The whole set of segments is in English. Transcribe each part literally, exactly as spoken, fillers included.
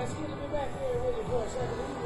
It's good to be back here with you for a second evening.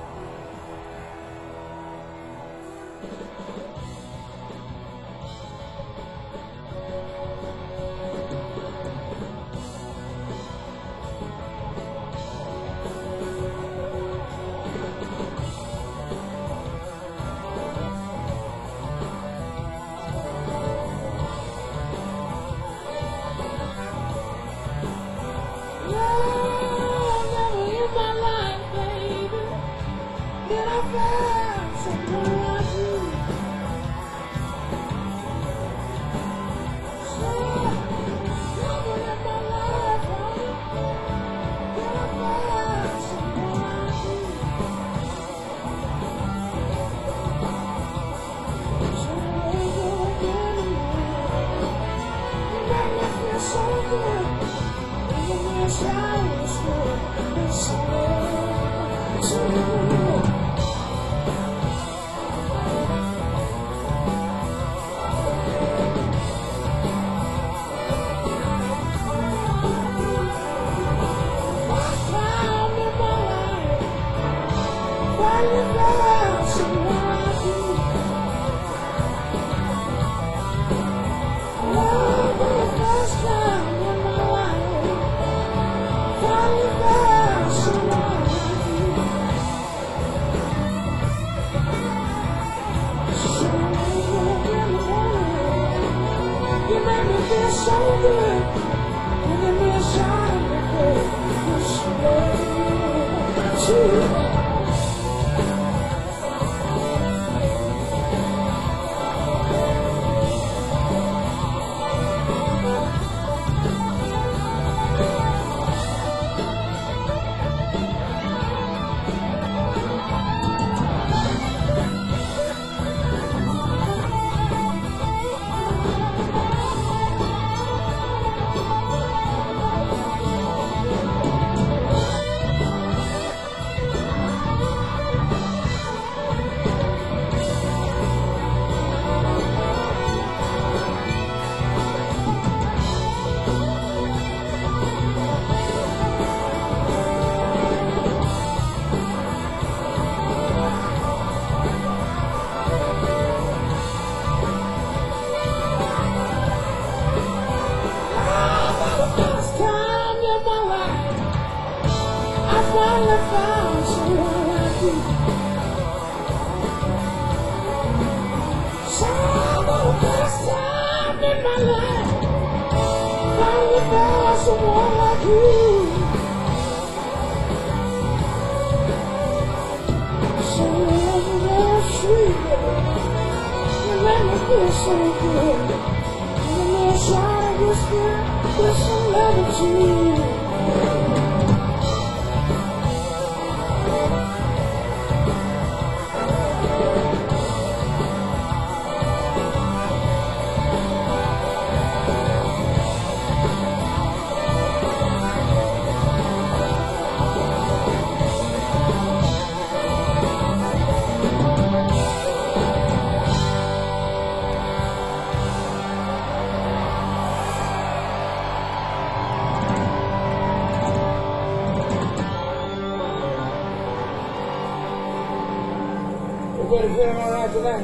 Everybody feeling all right tonight?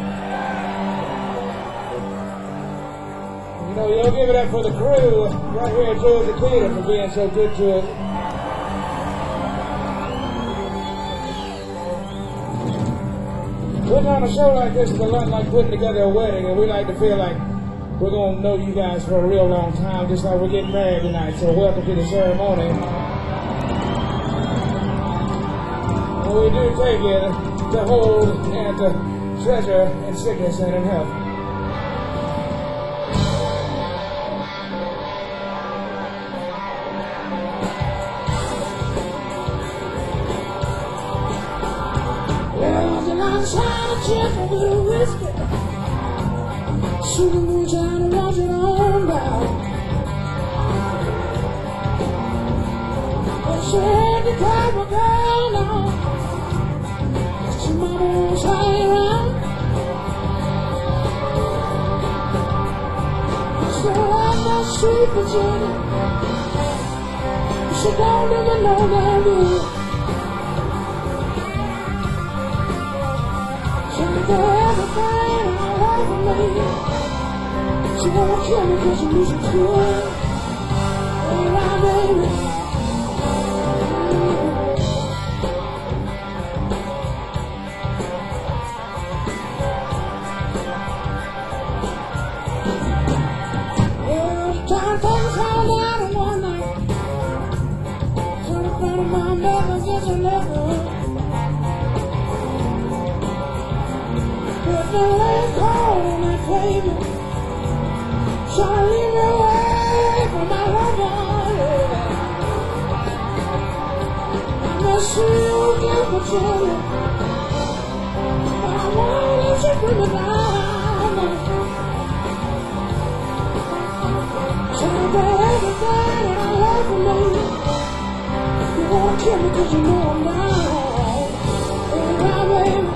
You know, y'all give it up for the crew right here at Georgia Theater for being so good to us. Putting on a show like this is a lot like putting together a wedding, and we like to feel like we're going to know you guys for a real long time, just like we're getting married tonight. So welcome to the ceremony. And we do take it to hold and to treasure in sickness and in health. Well, and I'm trying to drink a little whiskey, sugar moonshine and wash it on down. But she had to type of girl now. Mama was hanging around, so I'm not sweet Virginia. She don't even know that good. She can do everything I want for me. She won't kill me cause she needs some food. Hey, my baby. Yeah, trying to take us all down in one night. Trying to find my mother gets another. But the rain cold and I claim it. Trying to leave me away from my lover, yeah. I miss you, give it to you. But I won't let you bring me down. Trying to do everything that I love for me. You won't kill me cause you know I'm down. Oh, my baby.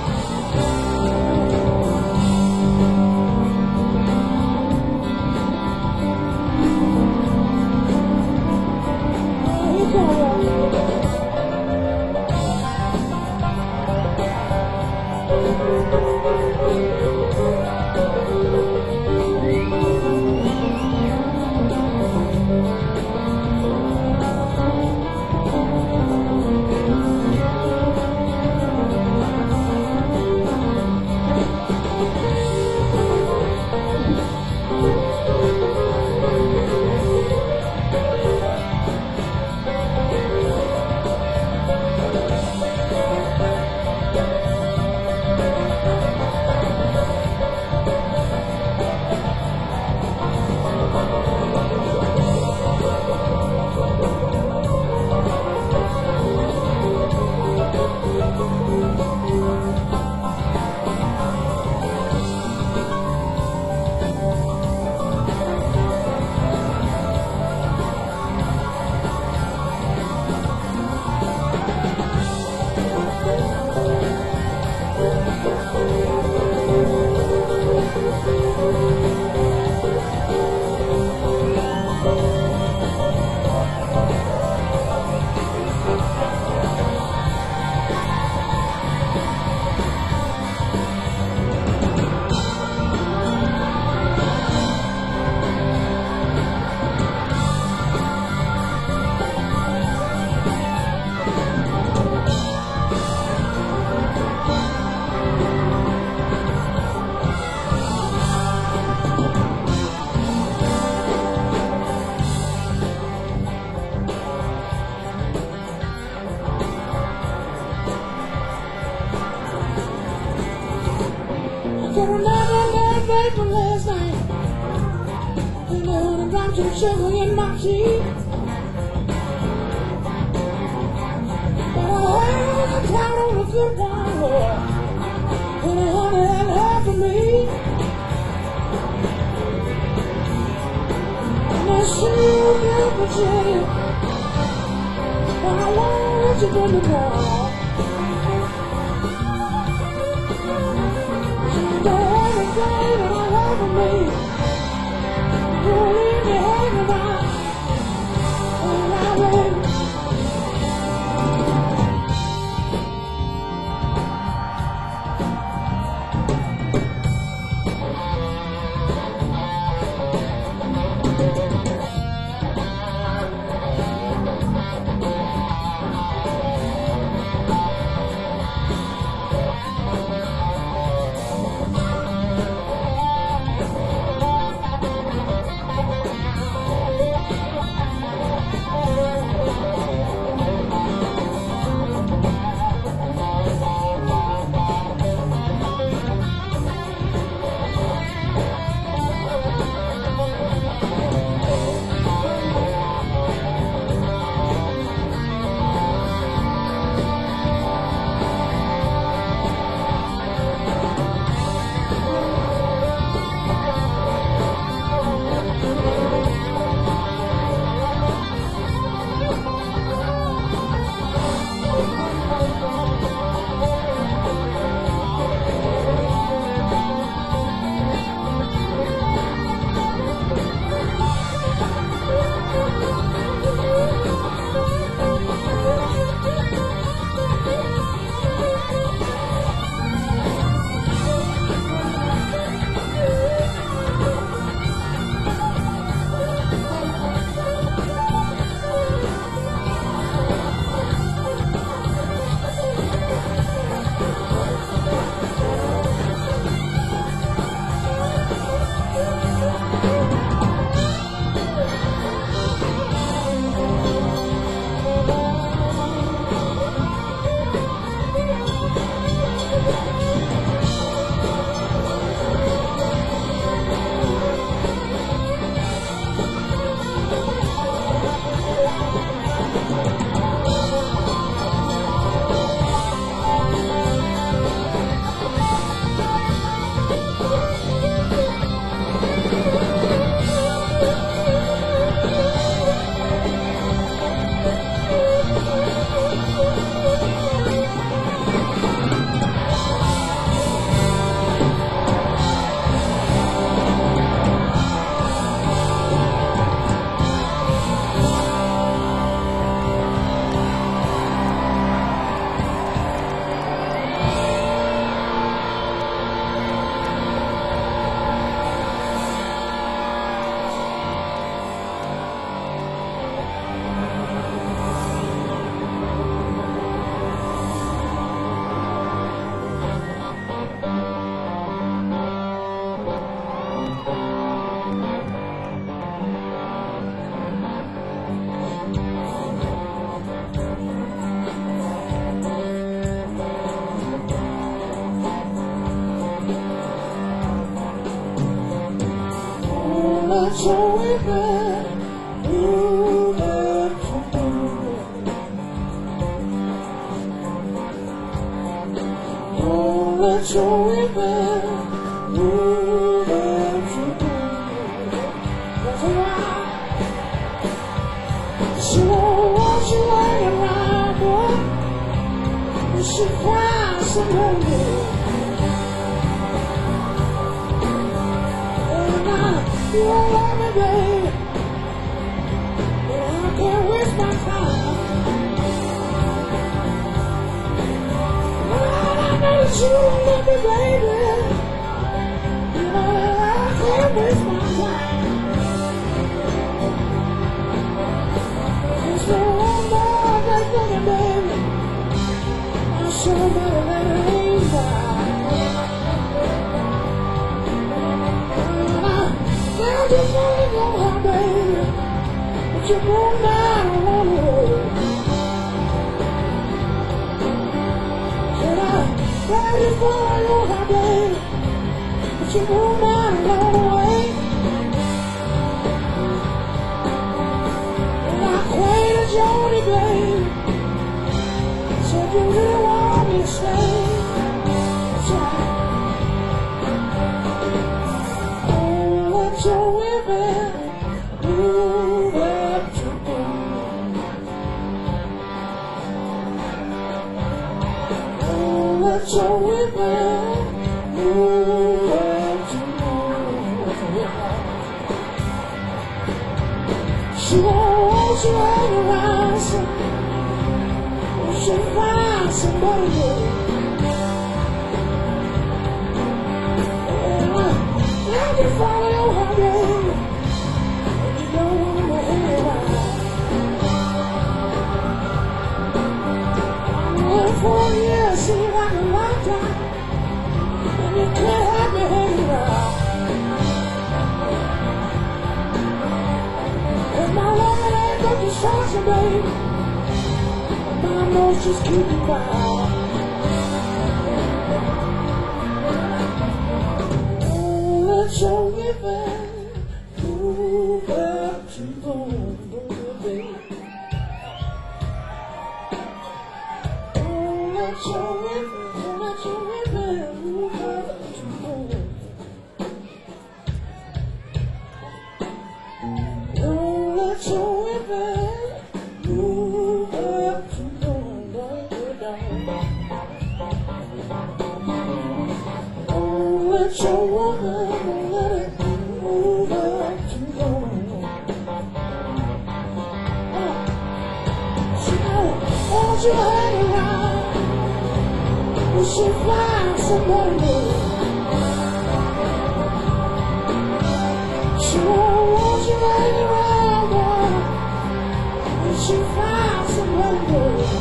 Got another love break from last night. And the honey drops of sugar in my tea. But I had to count on a good one, Lord. And the honey had love for me. And I sure get the jail. But I won't let you bring me down. Everything that I love for me, you leave me hanging out, and I wait. your river, move up to oh, let your river move up to that's right. She won't want you hanging around, boy. She finds somebody. You won't love me, baby. I can't waste my time. Well, I know that you won't love me, baby. You know that I can't waste my time. There's no one more that's gonna, baby. I sure better let it ain't by. I just wanna know how, baby, but you won't now on the road. Said I, I just wanna know how, baby, but you won't now on the way. And I acquainted Jody, baby, said you really want me to stay. That's right. So river, move up to oh, let your river move up to she won't want you hang around, so she'll find somebody new. I can follow her, baby, and you don't want to hang around. Well, four years seems like a lifetime, and you can't have me hanging around. And my woman ain't got the sauce, baby, but my nose just keep me quiet. So if I move up to the baby, oh, let your river, oh, let your river move up to the oh, let your river move up to the oh, let your river. You hang around, we should find somebody new. She won't want you hang around, boy. We should find somebody new.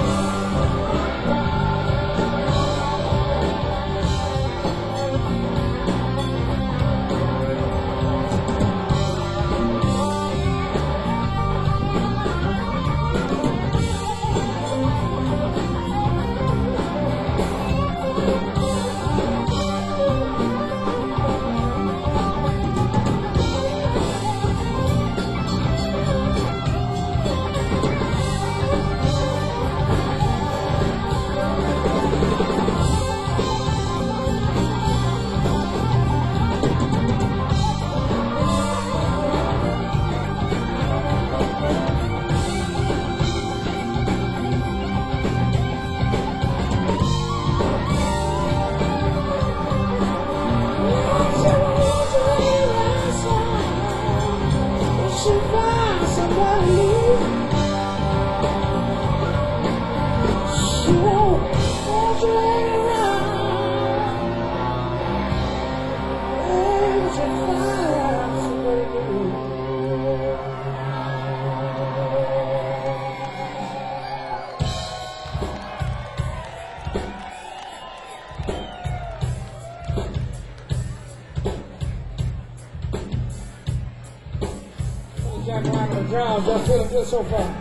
Jack Ryan on the drums. Y'all feeling good so far?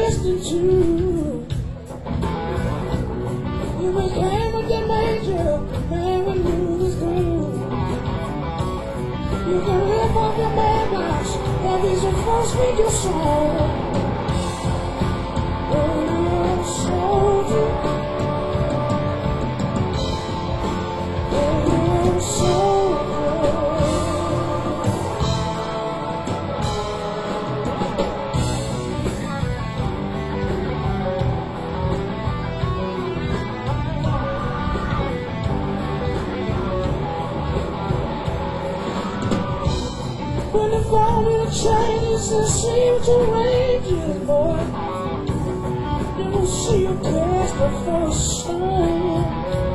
listening to. You was playing with the major, man, when you was through. You can rip off your mailbox, that is your first radio song. Oh, soldier. Oh, soldier. When the four-wheel changes and seem to range you, boy, you will see you past the first sign.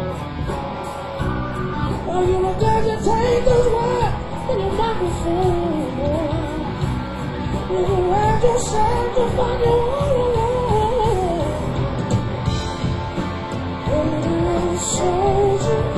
Oh, you will agitate those words in your microphone, boy. You will have yourself to find your own alone. Oh, soldier.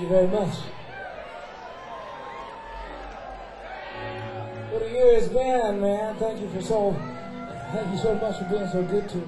you very much. What a year it's been, man. Thank you for so, thank you so much for being so good to me.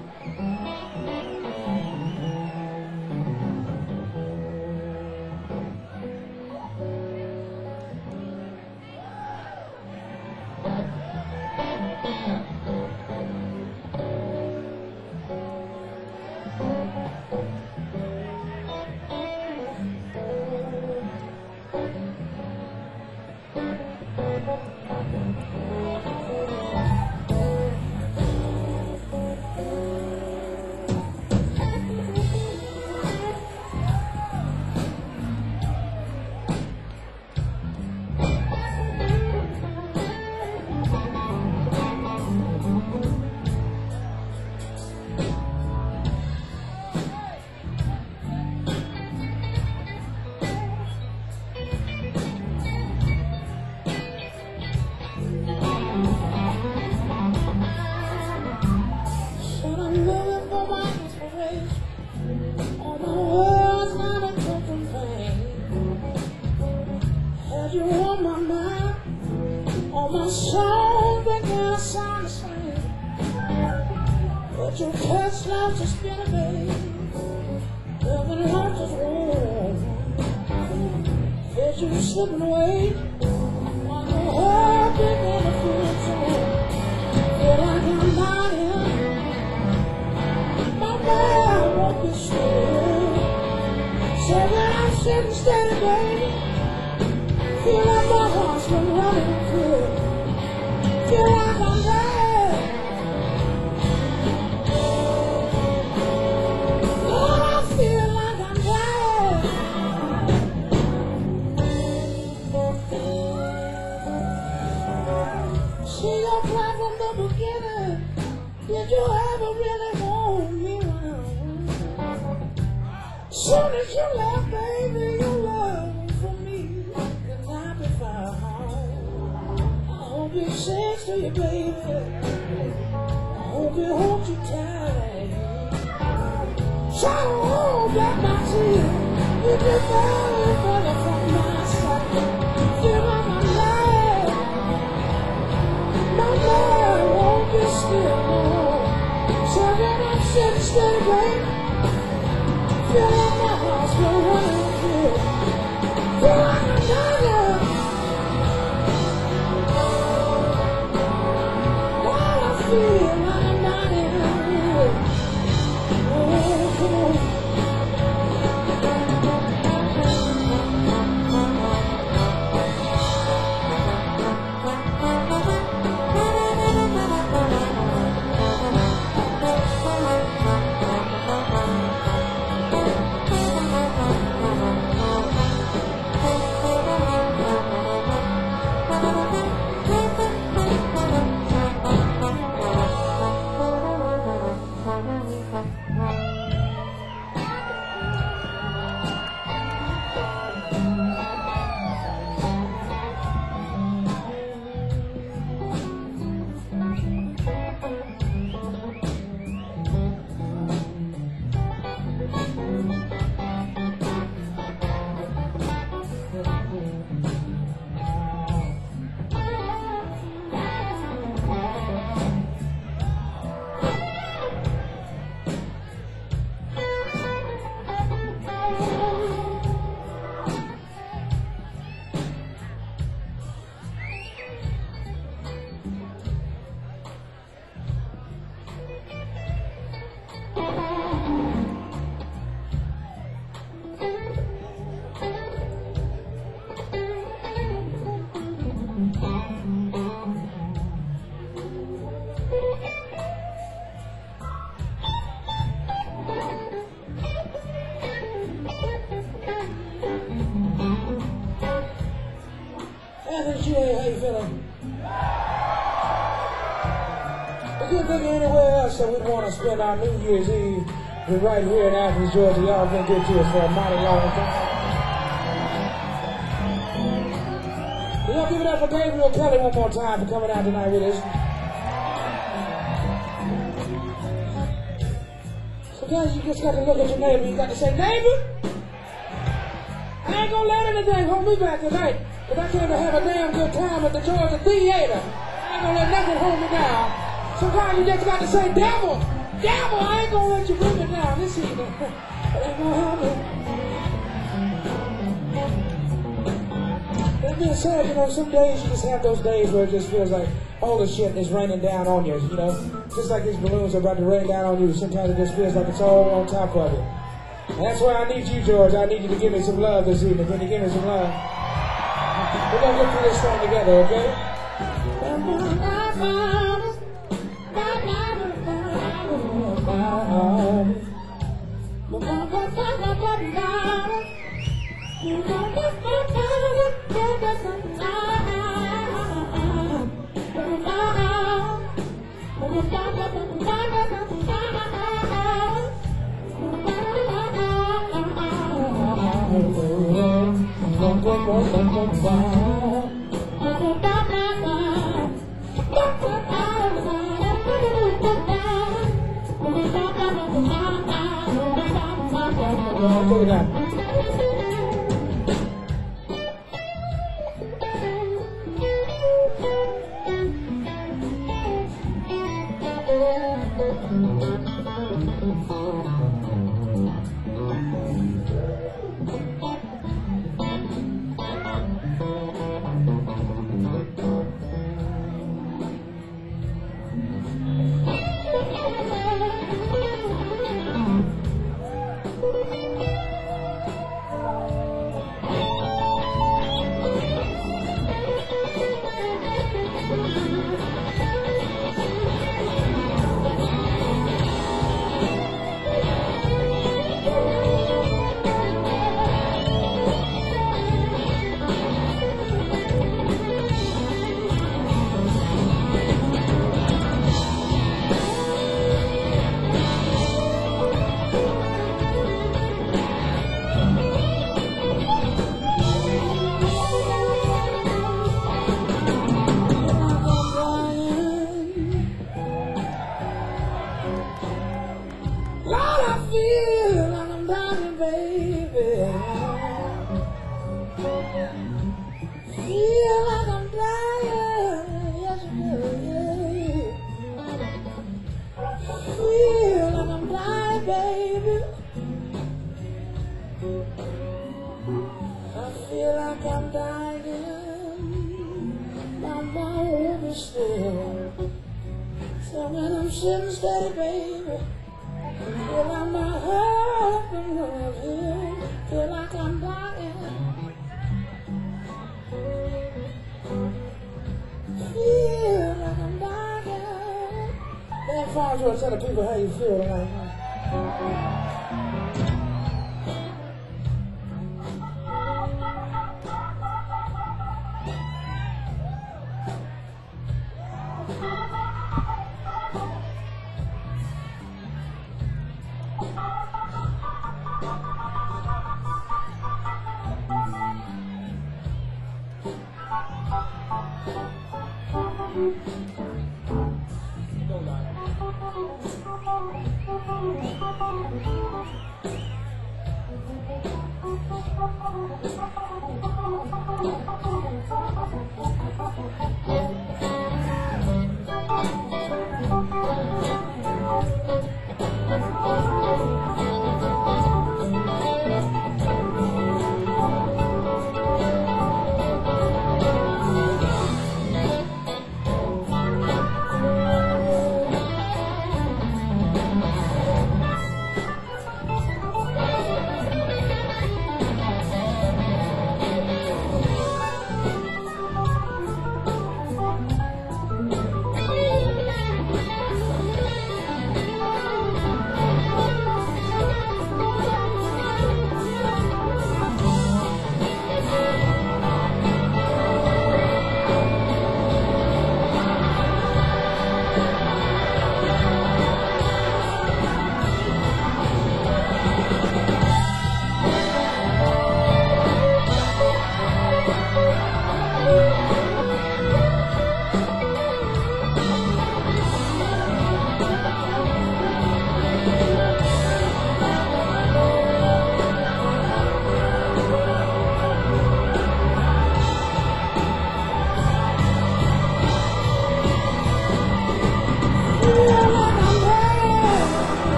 Your past life just been a baby, living life just warm. Felt you slipping away, on your heart began to feel torn. Feel like I'm not here, my mind won't be still. So that I'm sitting steady, baby. Feel like my heart's been running good. Feel like I'm dead. Did you ever really hold me around? Soon as you left, baby, your love for me could not be found. I hope it says to you, baby, I hope it holds you tight. So hold back my tears, you just barely further from my side. Feel like I'm lying, my mind won't be still. So then I'm sitting steady, baby. Feel like my heart's been running good. Feel like I'm dying. While I feel like I'm dying. Oh, come on. Anthony G A, how you feeling? We couldn't think of anywhere else that we'd want to spend our New Year's Eve than right here in Athens, Georgia. Y'all been good to us for a mighty long time. Will y'all give it up for Gabriel Kelly one more time for coming out tonight with us? Sometimes you just got to look at your neighbor. You got to say, neighbor, I I ain't gonna let anything hold me back tonight. Because I came to have a damn good time at the Georgia Theater. I ain't gonna let nothing hold me down. Sometimes you just got to say, devil, devil, I ain't gonna let you bring me down this evening. It ain't gonna happen. That being said, you know, some days you just have those days where it just feels like all the shit is raining down on you, you know? Just like these balloons are about to rain down on you, sometimes it just feels like it's all on top of it. And that's why I need you, George. I need you to give me some love this evening. Can you give me some love? We're gonna get through this song together, okay? Tell the people how you feel right now.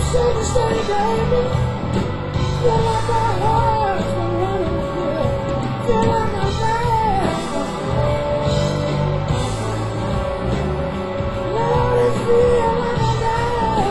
Steady, steady, baby. Feel like my heart's been running here. Feel like my legs. Lord, it feel like I'm dead.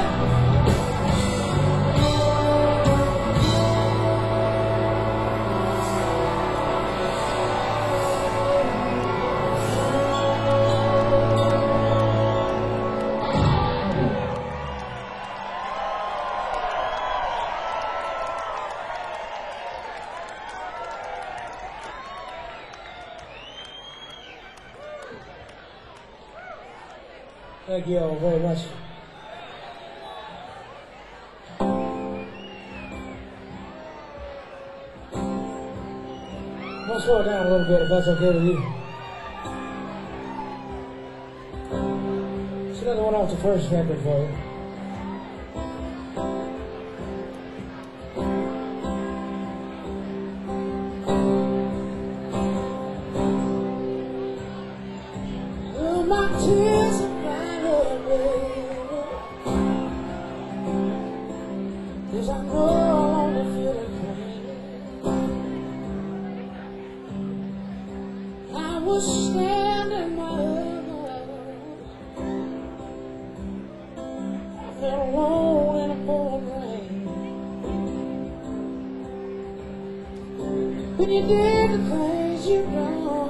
Thank you all very much. I'll slow it down a little bit if that's okay with you. It's another one off the first record for you. Oh, my tears are finally baby. 'Cause I know I'll only feel the pain. I was standing my own. I felt alone in a pouring rain. When you did the things you done,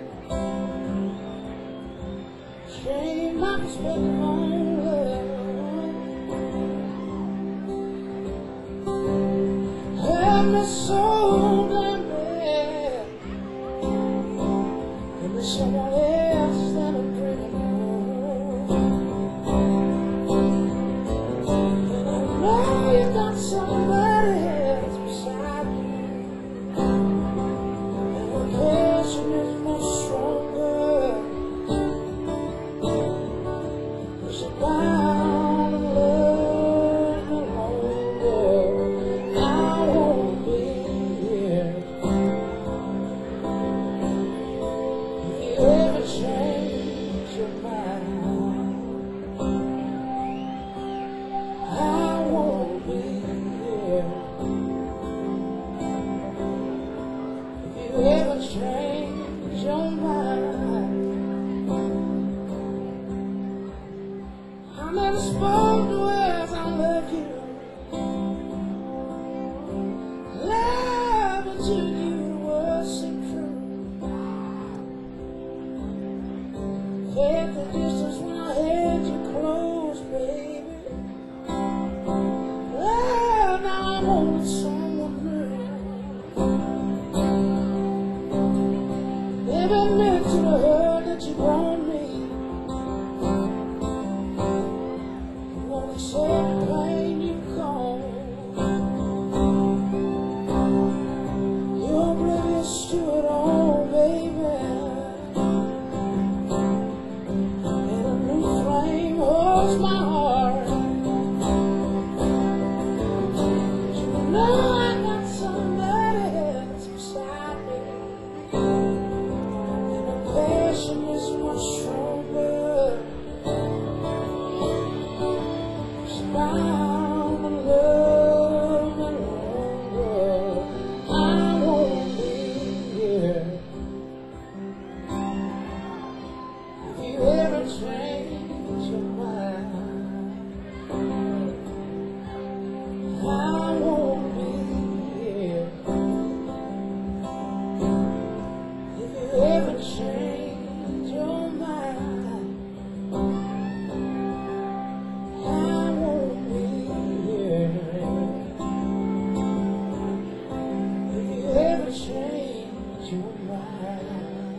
changed my perspective on love. Hurt me so damn bad. And there's someone else that I'm dreaming of. And I know you got somebody else beside you. And the passion is much stronger. Cause you're bound to love no longer. I won't be here. If you ever change your mind, I won't be here. If you ever change your mind, I never spoke the words I love you. Loving to you was so true. Felt the distance when I had you close, baby. Well, now I'm on with someone new. Never meant to hurt that you brought me. You won't accept the pain you caused. You're oblivious to it all, baby. And a new flame holds my heart. But you know I got somebody else beside me. And the passion is much stronger. It's bound to love no longer. I won't be here. If you ever change your mind, I won't be here. If you ever change your mind, I won't be here. If you ever change your mind,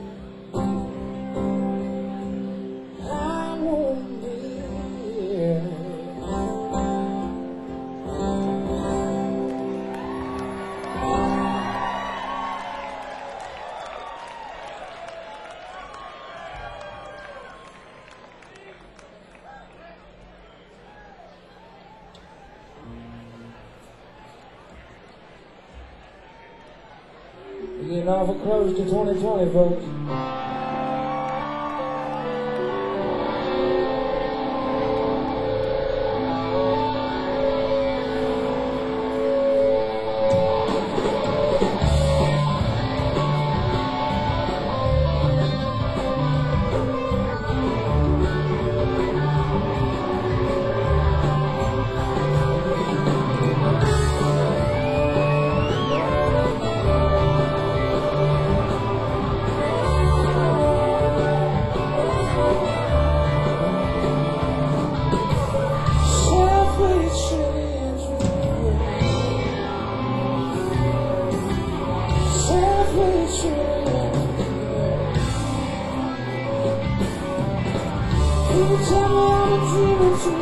I won't be here. We're getting awful close to twenty twenty, folks.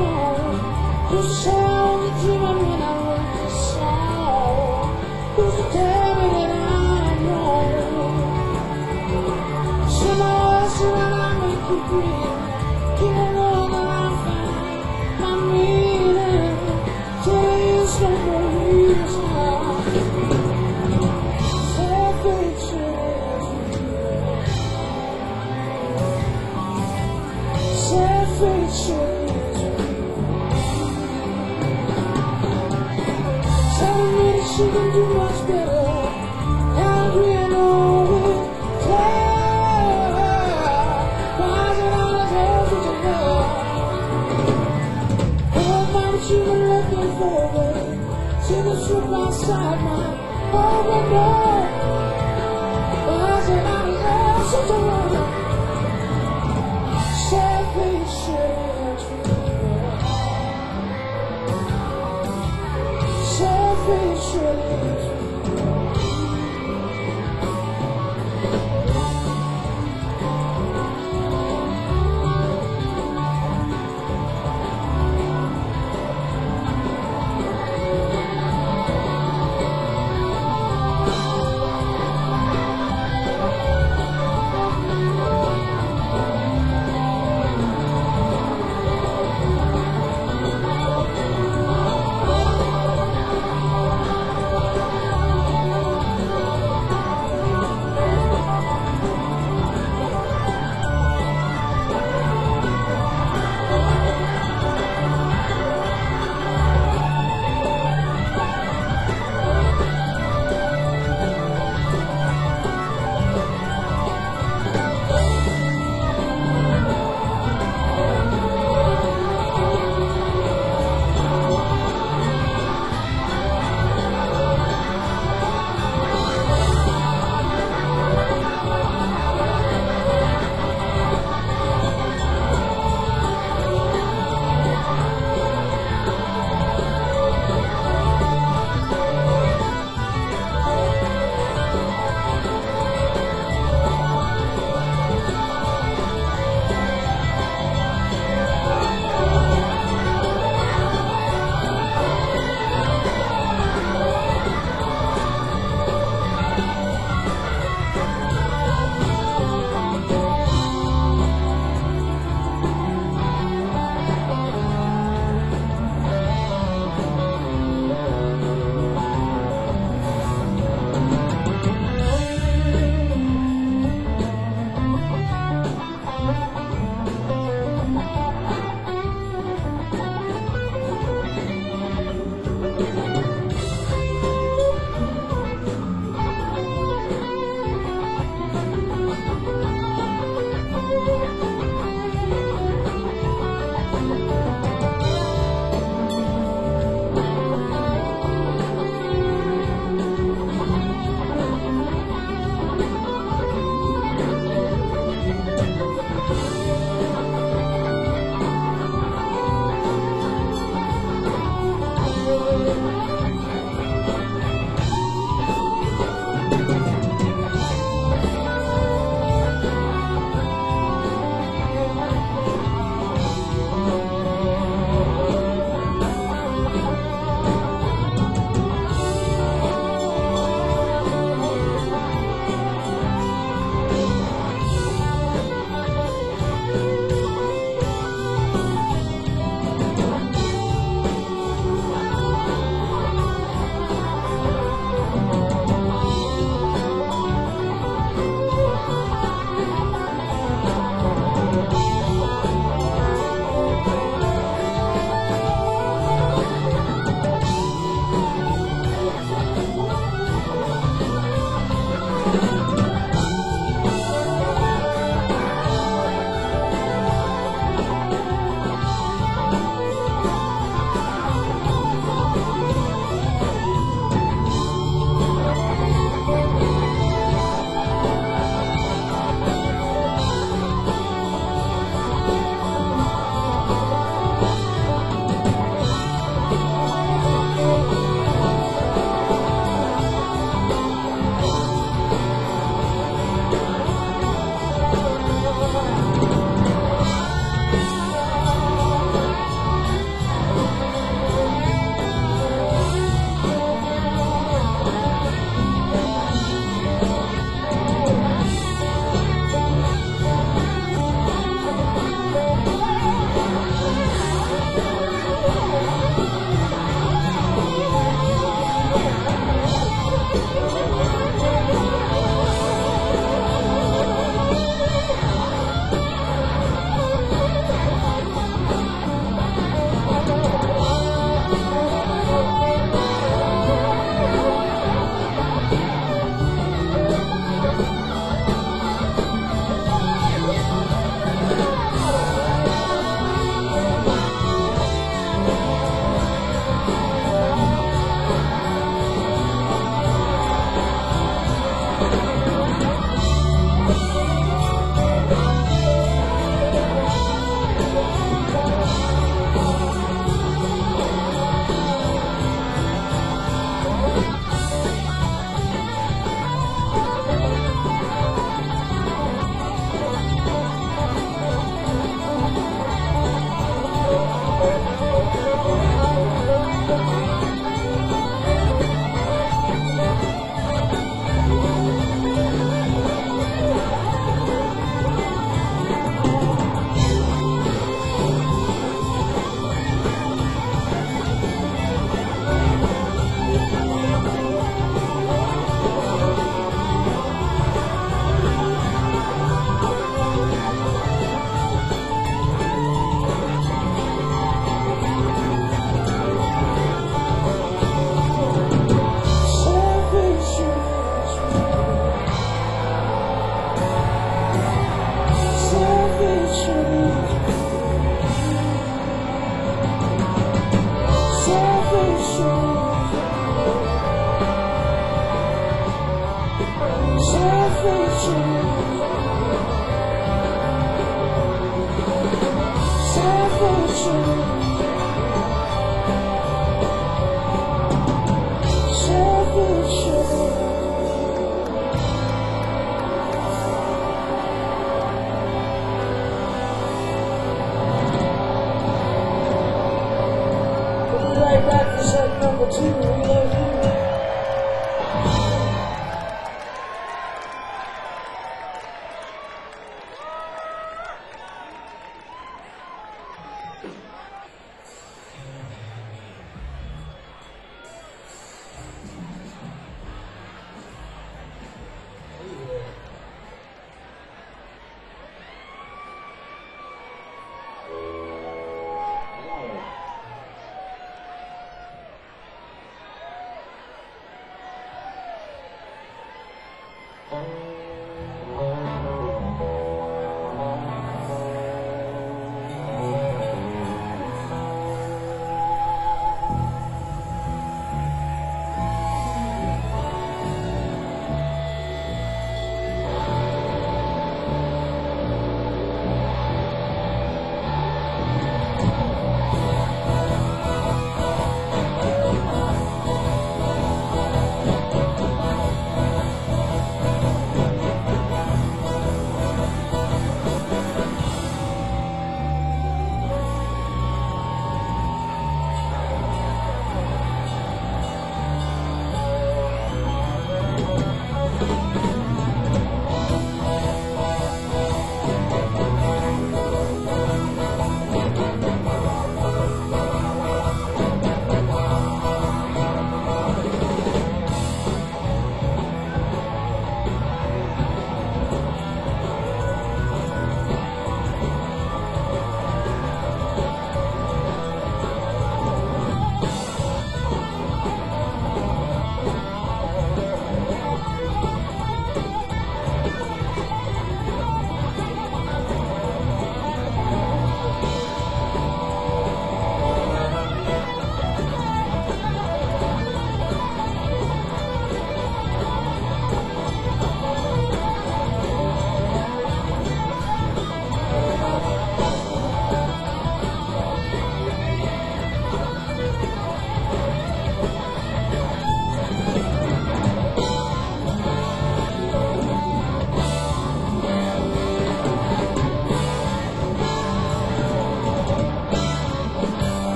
home. Who's the sound that dreaming when I wrote this song? Who's to tell me that I'm wrong? Say my words so that I make you breathe. Keep on knowing that I'm fine, my meaning. Tell you so no reason. Telling me that she can do much better. Angry and over clear. Rising on the hills with your love. Oh, mama, she been looking for me. See the slip outside my own window. Rising on the hills with your love. Right back to set number two. We love you.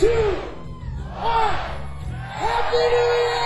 two, one. Happy New Year!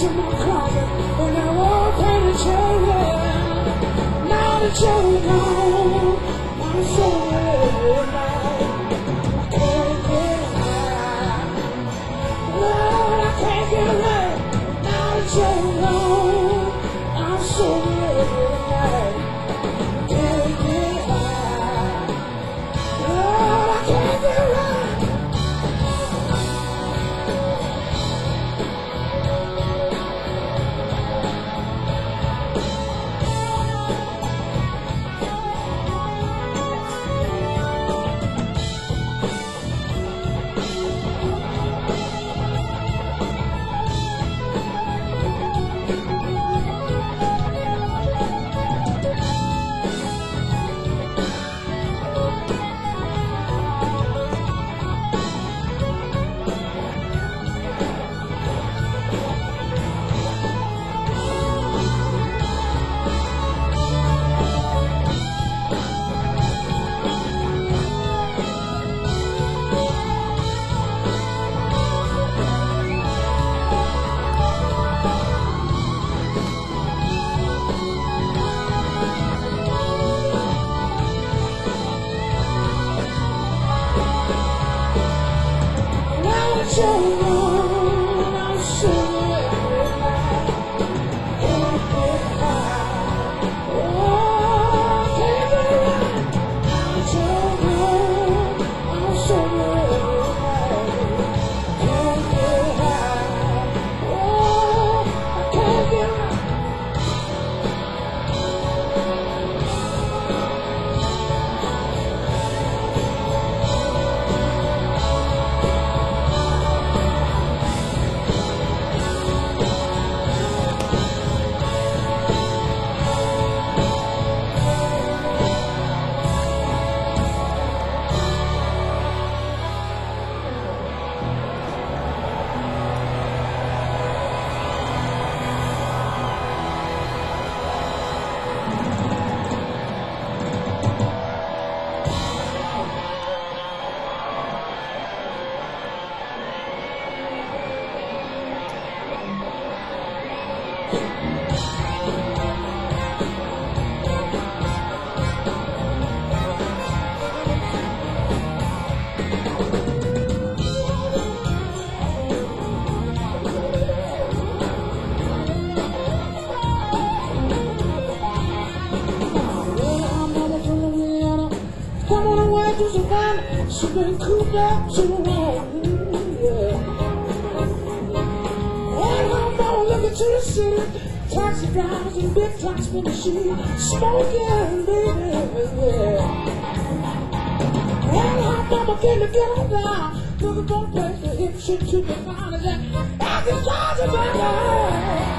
to my closet and I walk in the chair. Now that you're gone, I'm so glad I can't get high. Lord, I can't get away. Now that you're gone, I'm so glad I can't get high. Lord, I can't get away. So long, I'm so glad I can't get high. Oh, I can't get high. I'm so long, I'm so glad I can't get high. Oh, I can't get high. She's been cooped up too long, yeah. And I'm gonna look into the city, taxi drivers and big trucks for the sheet, smoking, baby, yeah. And I'm gonna get to get on down, looking for a place to hit shit to the ground, and then I can charge it back out.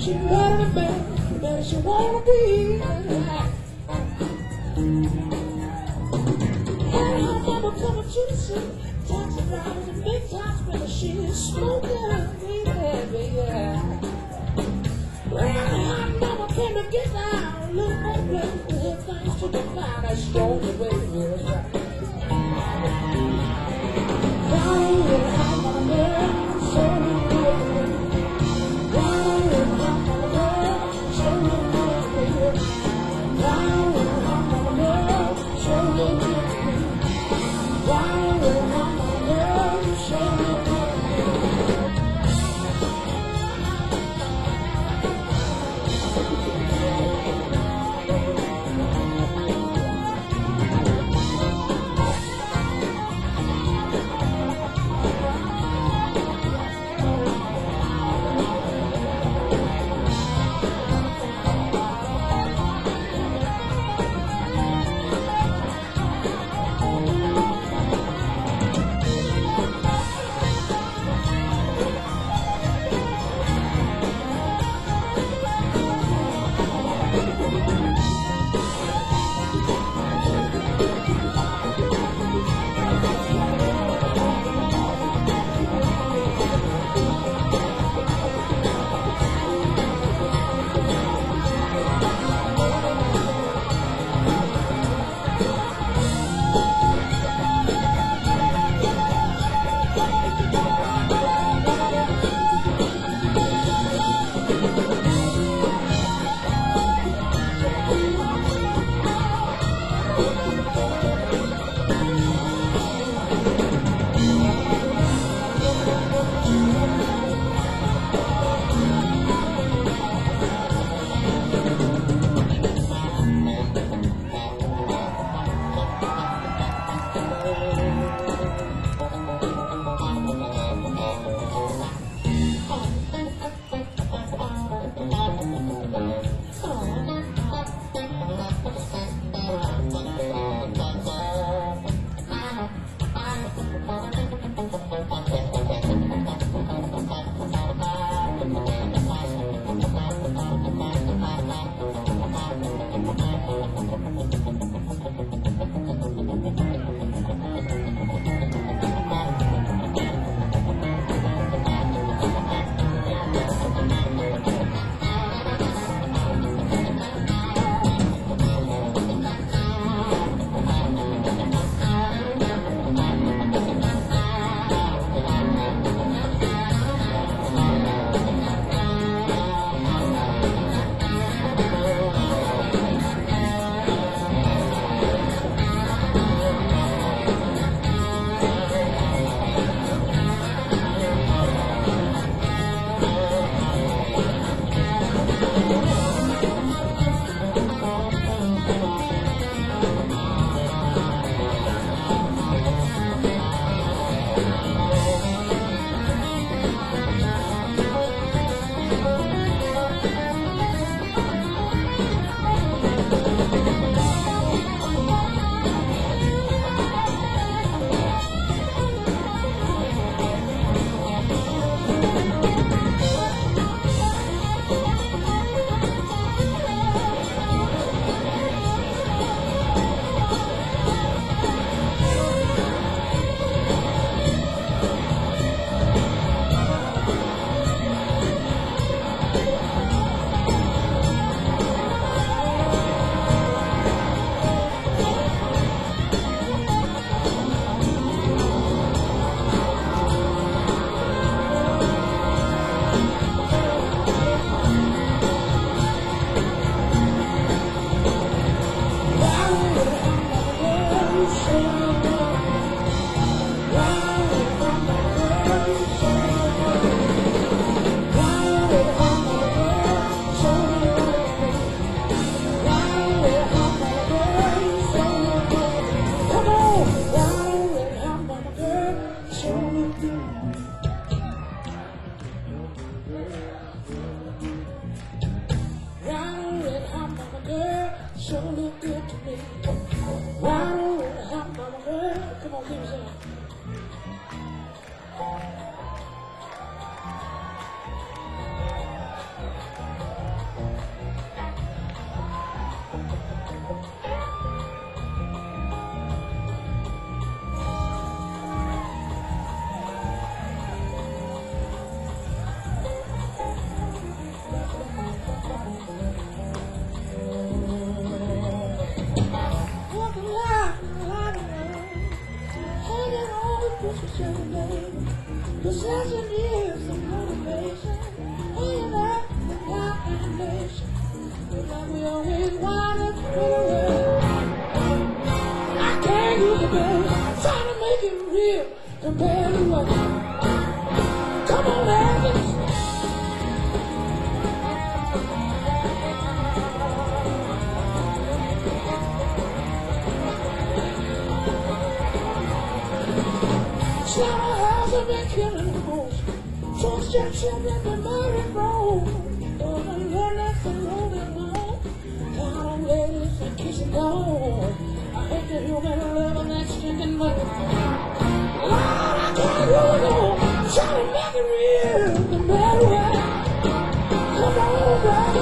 She better than bad, better she wanna be. And her mama coming to the city, taxi drivers and big time spenders. She is smoking, baby, yeah. Well, her mama came to get down, look at place to hear things to be found. I strolled away with her. Down with her mama, so can always push yourself, baby. Possession is the motivation. Ain't that the foundation? Like we always wanted to put away. I can't use it, baby. Trying to make it real compared to what. Come on, Elvis. Slaughterhouse have been killing folks. Folks just children been murdered, bro. Don't learn that the road is long. Count on ladies and kissing dogs. I hate the human love and that stinking money. Lord, I can't go on. Try to make it real, no matter what. Come on, baby.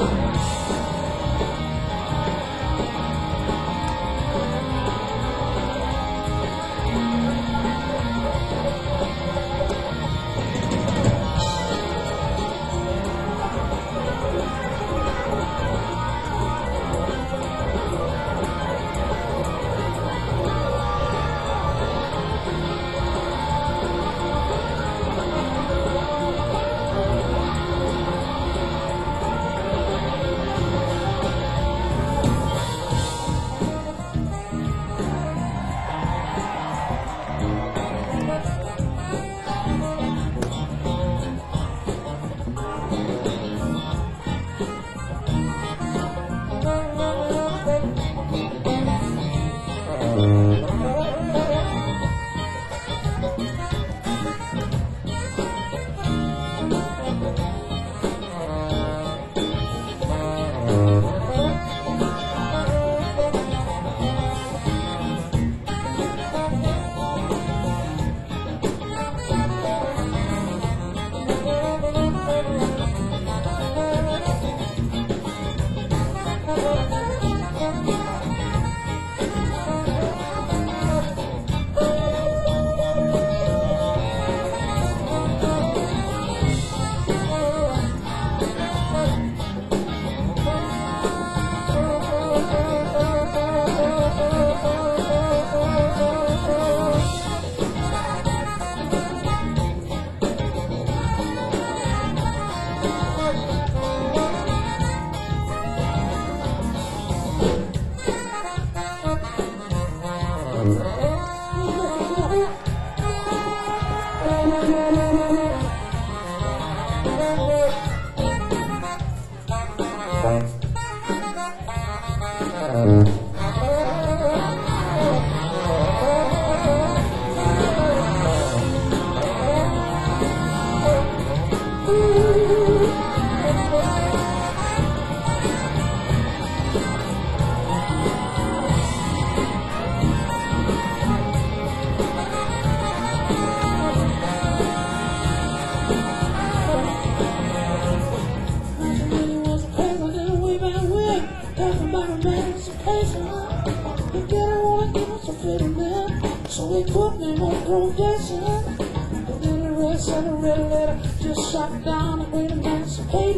So we put them on probation. But then the rest of the red letter just shot down and made emancipator.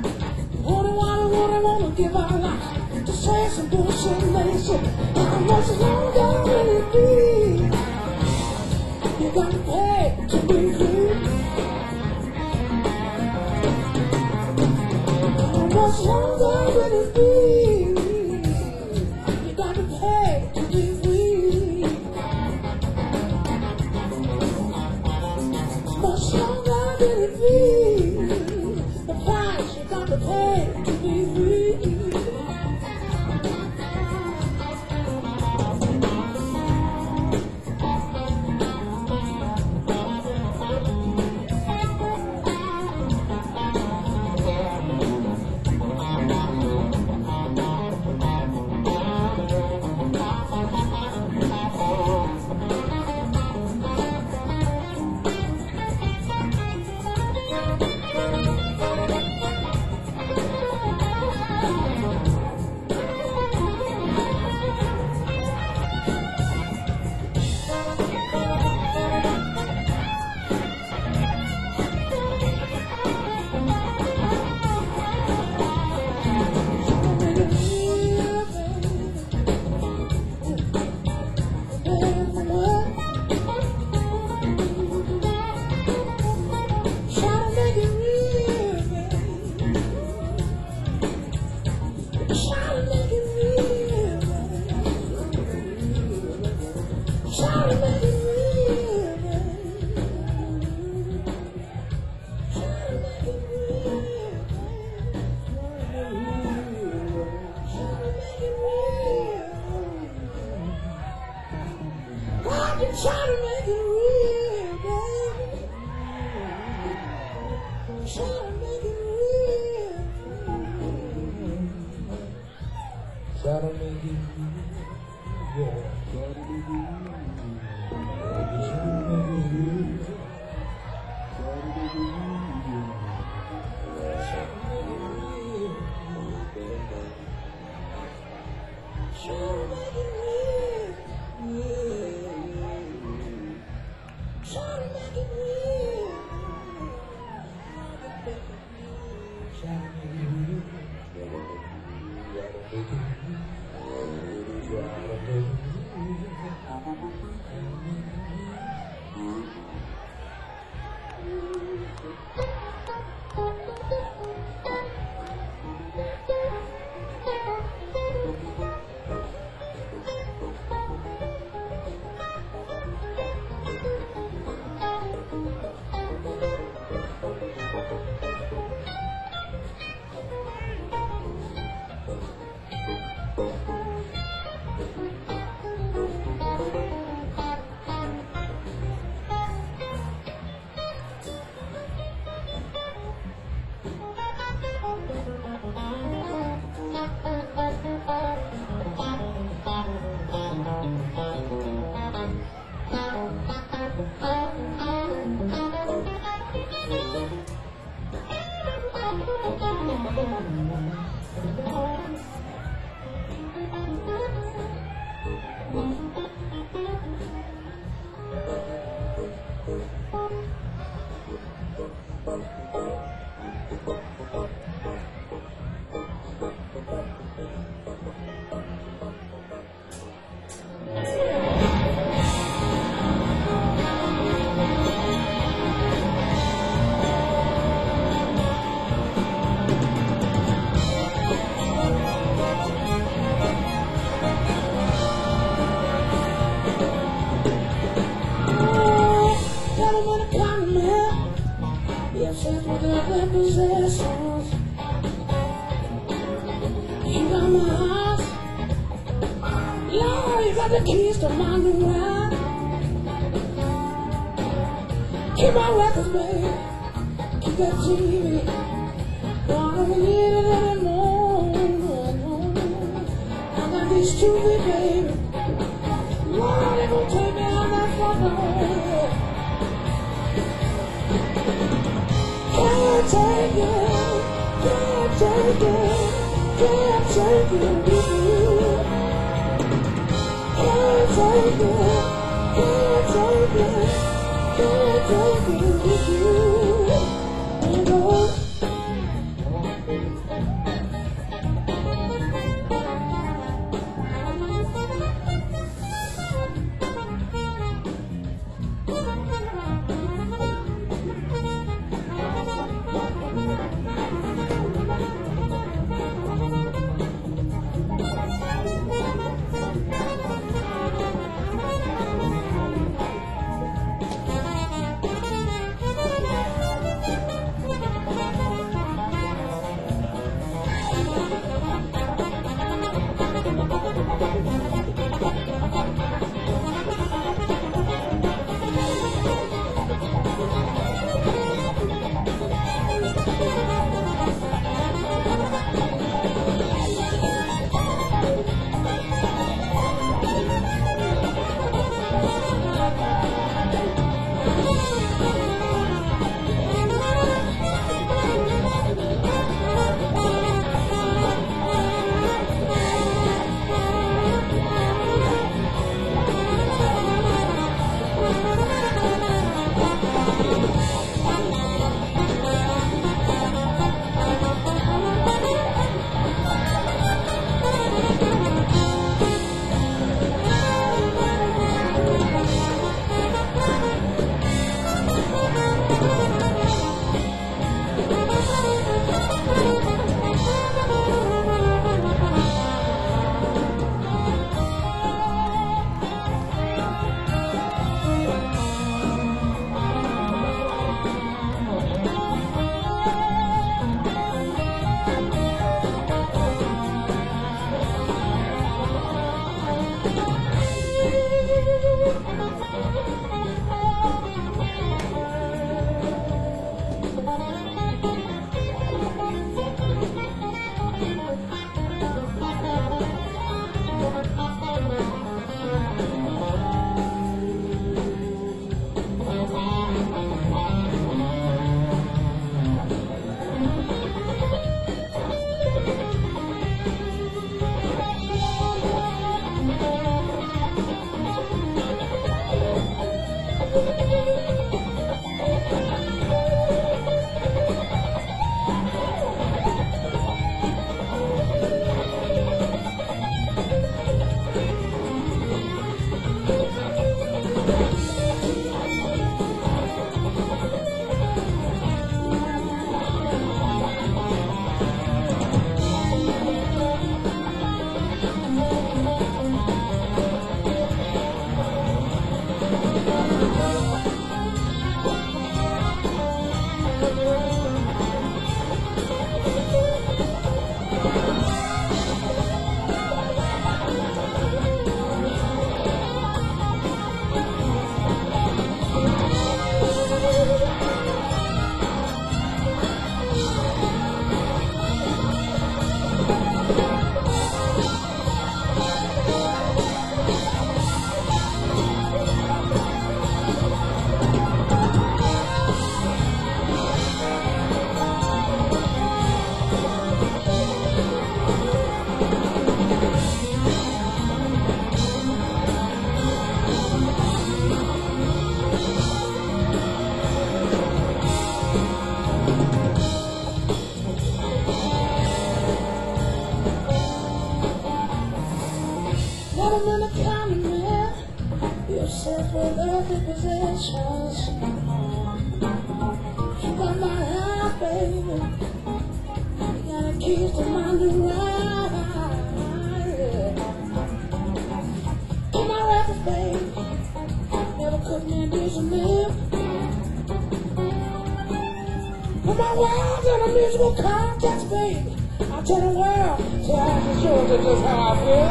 Wonder why we wouldn't want to give our life to say some bullshit nation. How much longer will it be? You got to pay to be free. How much longer will it be? You got to pay to be free. Much longer will it be? The price you got to pay to be free. to make it real, baby. Try to make it real. Try to make it real. Yeah. Try to make it real. Possessions. You got my heart. Yeah, you got the keys to my new ride. Keep my records, baby. Keep that T V. Don't need it anymore. I got these two big baby. Lord, they gon' take me on that front door. Can't take it, can't take it, can't take it with you. Can't take it, can't take it, can't take it with you. You know. possessions. You got my heart, baby. You got a keys to my new ride. To my records, baby. Never cooked me a dish of milk. Put my world in a musical context, baby. I tell the world, so I can show you just how I feel.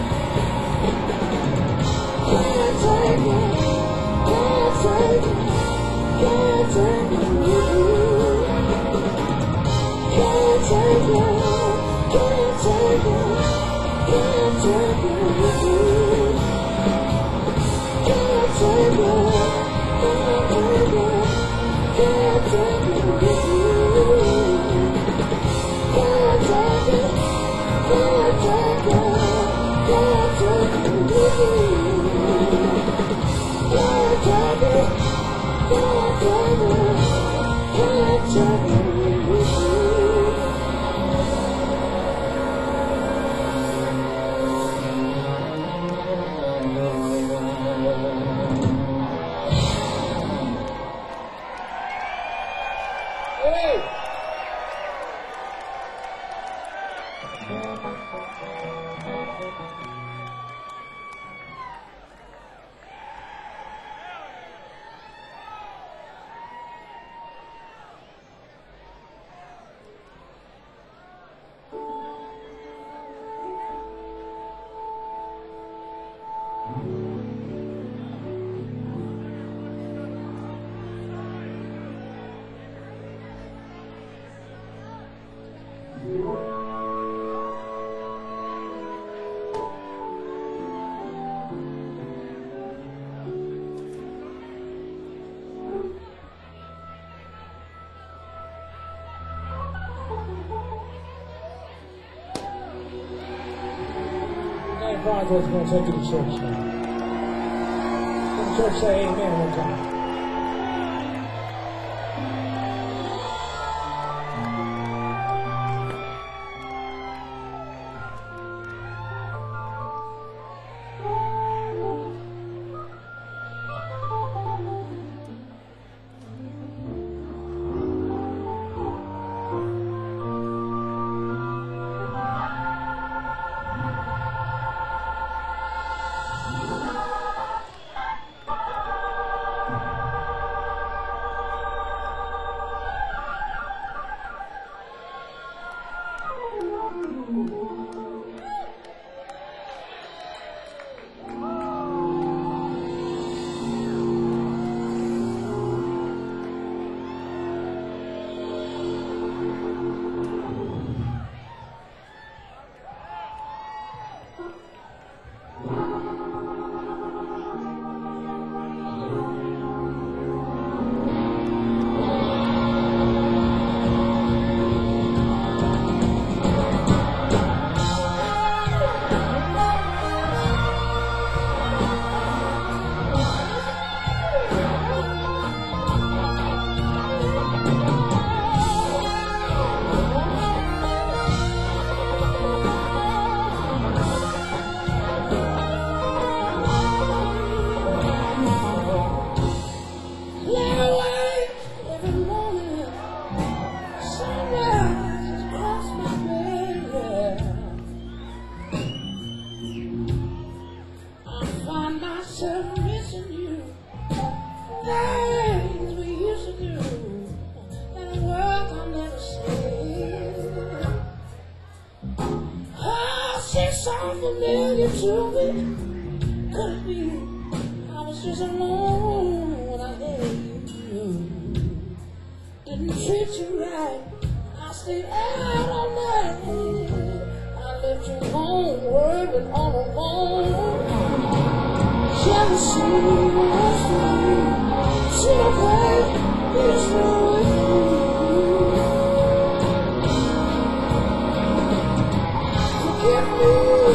Can't take it, can't take it, can't take it with you. Can't take it, can't take it, can't take it with you. Can't take it, can't take it, can't take it with you. Can't take it, can't take it, can't take it with you. Can't take it, can't take it, can't take it with you. Hey! God's going to take you to church now. Let the church say amen one time. Familiar to me, could it be I was just alone when I had you? Didn't treat you right, I stayed out all night. I left you homeward with all alone. Jealousy was free, should have had this with you. Forgive me.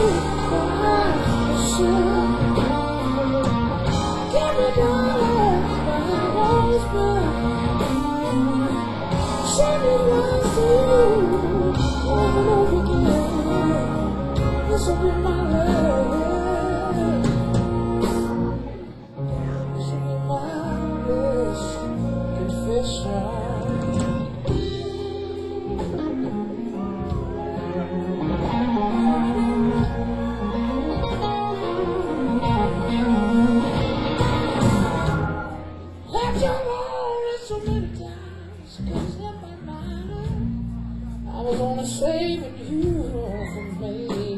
This will be my love. This will be my got you lonely so many times, cause in my mind I was only saving you from me.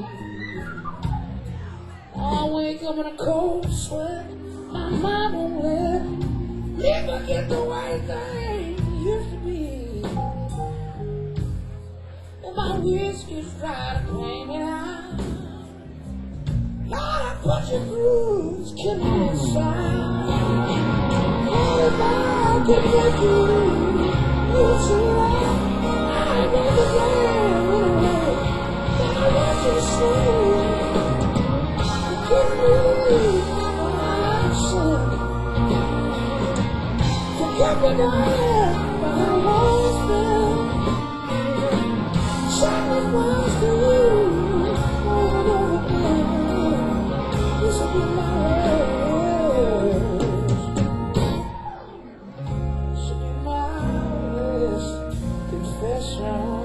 I wake up in a cold sweat, my mind won't let me forget the way things used to be. And my whiskey's try to clean it out. Lord, I put your grooves, keep me inside. Lord, if I could get you, you'd see that I ain't gonna be glad that I want you to see. Forgive me for my action. Forgive me, darling, but I won't spend sacrifice to you over and over again. This will be my last. This will be my last confession.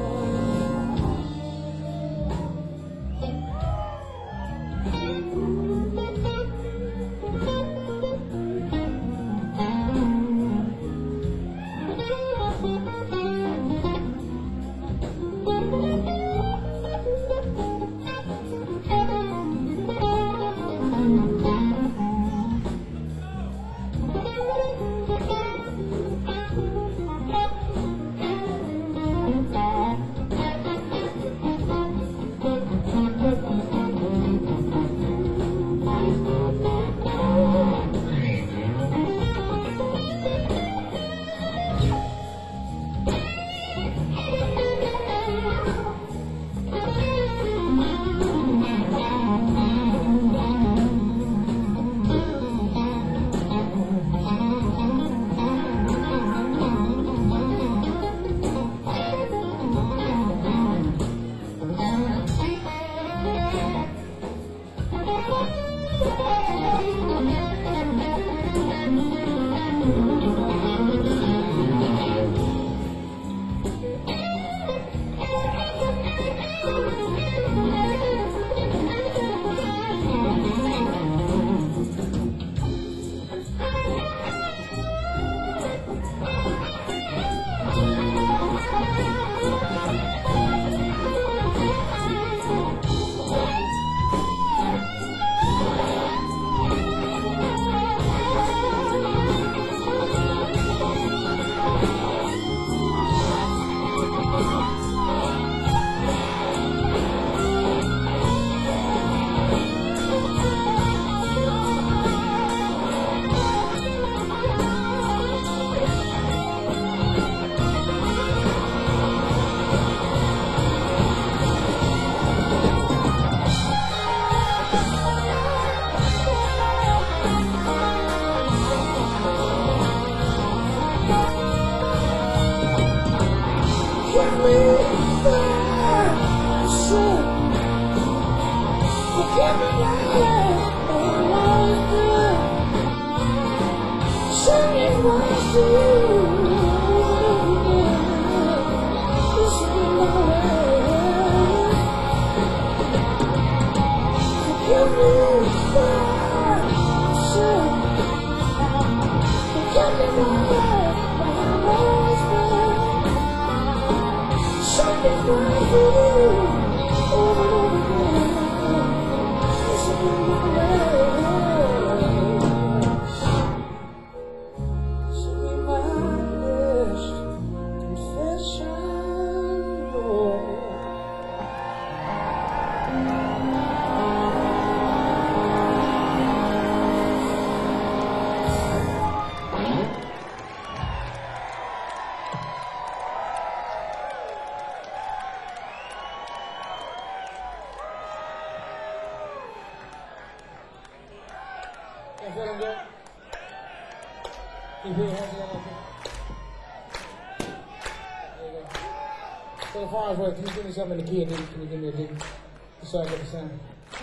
Can you give me something in the key? Can you give me a D? Just so I get the sound.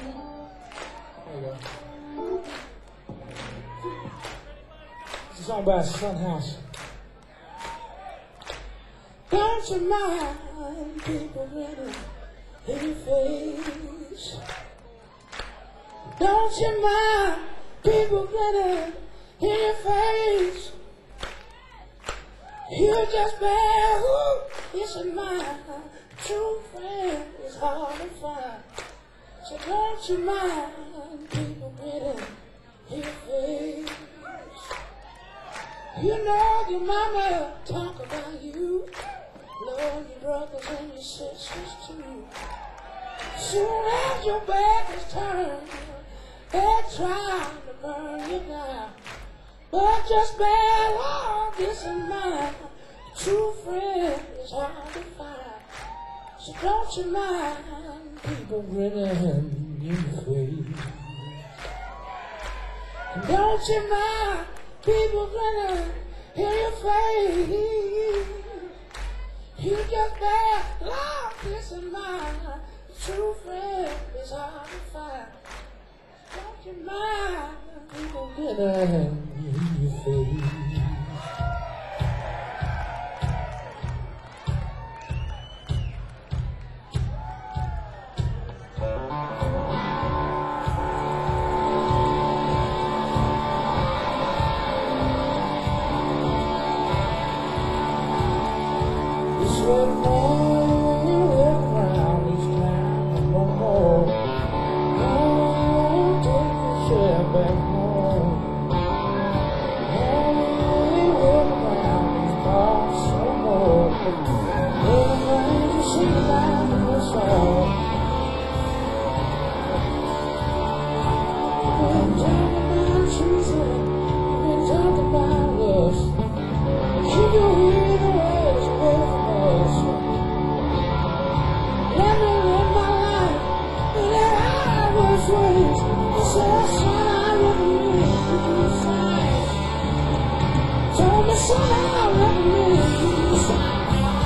There you go. It's a song by Son House. Don't you mind people running in your face? Don't you mind people running in your face? You just bear who isn't mine. True friend is hard to find. So don't you mind people getting in your face. You know your mama talk about you. Love your brothers and your sisters too. Soon as your back is turned, they're trying to burn you down. But just bear all this in mind. A true friend is hard to find. So don't you mind people grinning in your face. And don't you mind people grinning in your face. You just bear all this in mind. A true friend is hard to find. Don't you mind people grinning in your face. One more around this town, one more. Oh, take the share back home. Only look around these parts some more. Everything you see down in the song. We've been talking about treason, we've been talking about lust. Keep your hear the words away from us. Let me live my life the way I was raised. Said, son, I recommend you decide. Told me, son, I recommend you decide.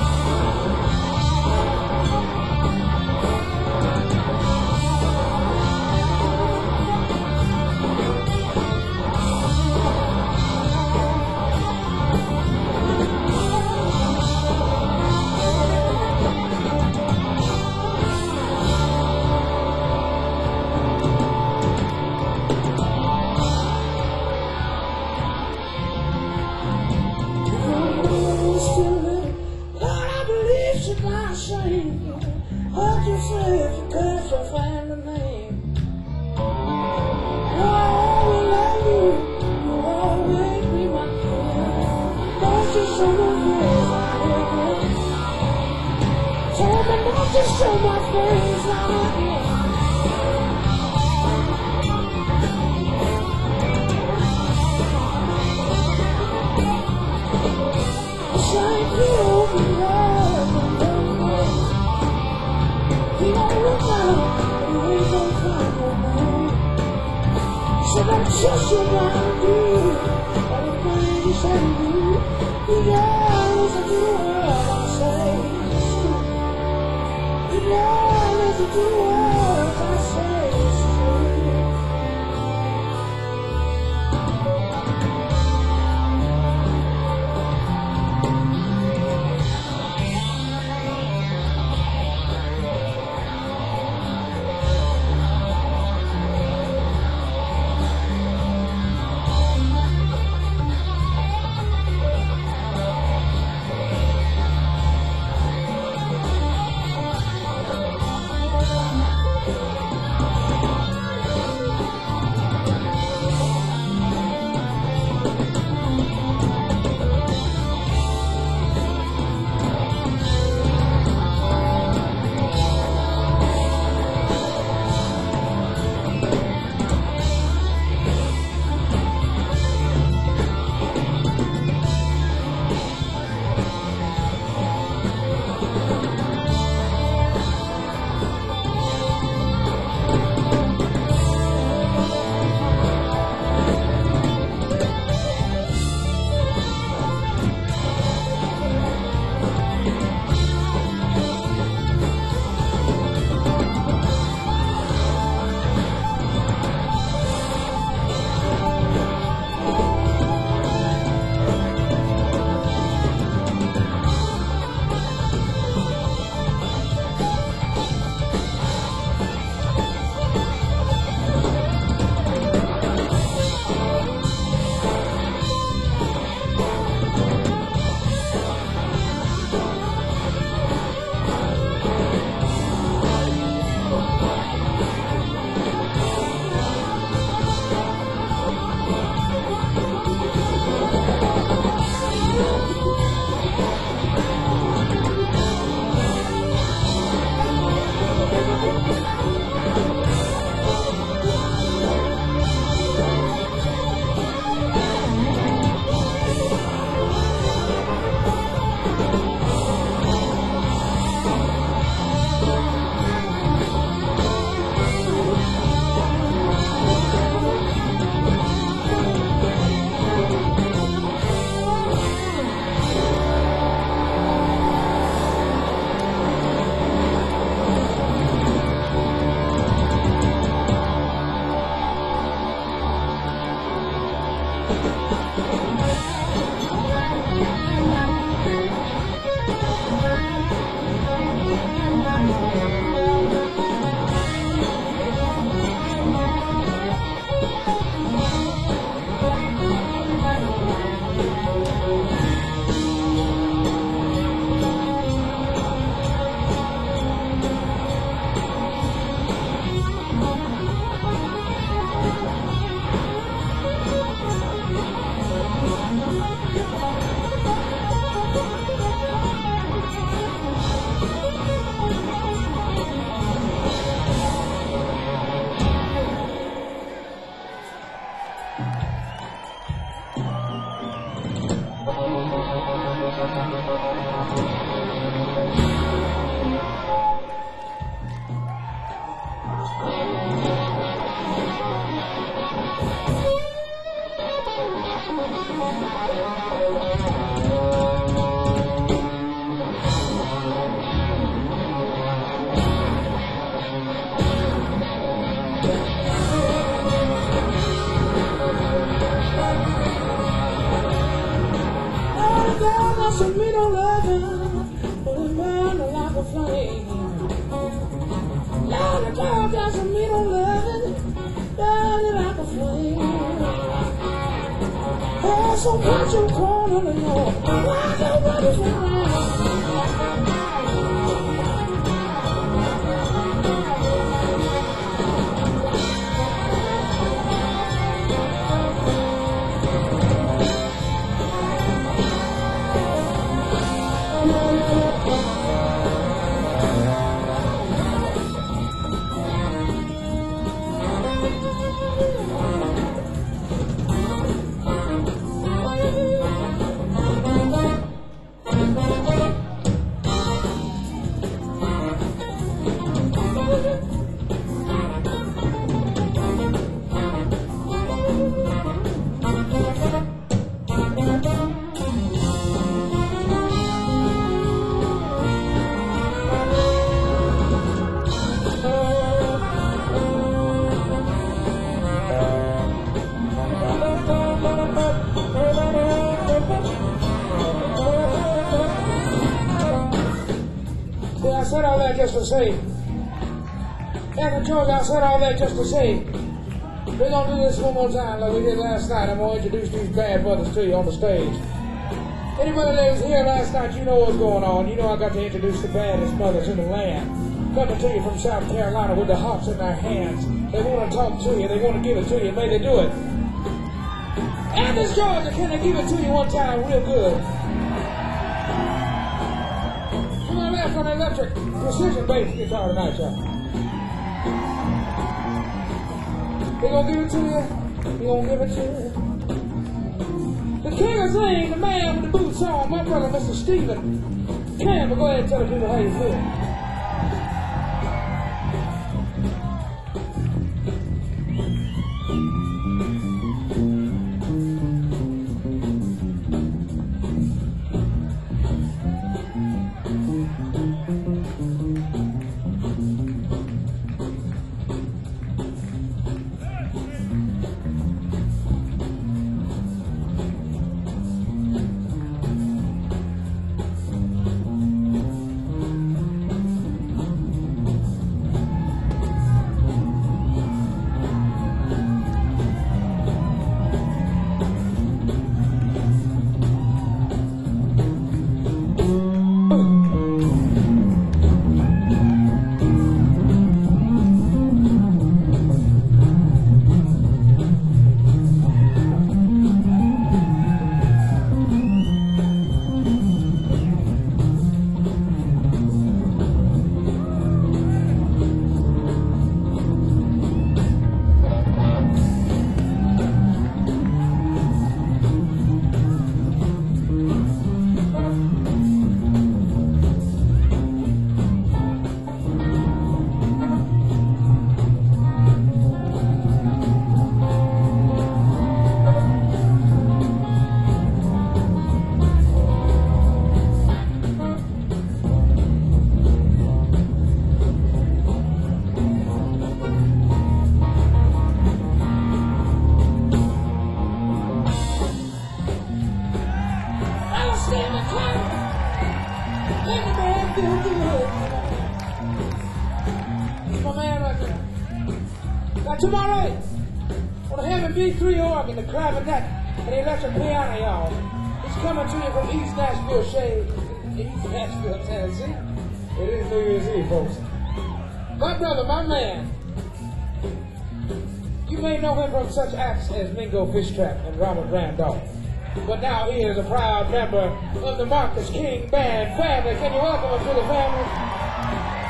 What you say if you curse your family name? I always love you, you always be my friend. Don't you show my face like tell me not to show my face like thank you for love. So don't trust your mind, everything you say to me. You know, listen to what I say. You know, listen to what I say. Some me don't love him, but it burn like a flame. Lord, the girl got some me don't love him, burn like a flame. Oh, so much you calling the Lord, why nobody's around? I said all that just to say, Evan Jones, I said all that just to say, we're going to do this one more time like we did last night. I'm going to introduce these bad brothers to you on the stage. Anybody that was here last night, you know what's going on. You know I got to introduce the baddest brothers in the land. Coming to you from South Carolina with the hearts in their hands. They want to talk to you. They want to give it to you. May they do it. And this Georgia, can they give it to you one time real good? On the electric precision bass guitar tonight, y'all. They gonna give it to you. They gonna give it to you. The king of sing, the man with the boots on, my brother, Mister Stephen Campbell. Go ahead and tell the people how you feel. Now tomorrow, on the Hammond B three organ, the clarinet, and the electric piano, y'all. It's coming to you from East Nashville, Shade, East Nashville, Tennessee. It is New Year's Eve, folks. My brother, my man. You may know him from such acts as Mingo Fishtrap and Robert Randolph. But now he is a proud member of the Marcus King Band family. Can you welcome him to the family?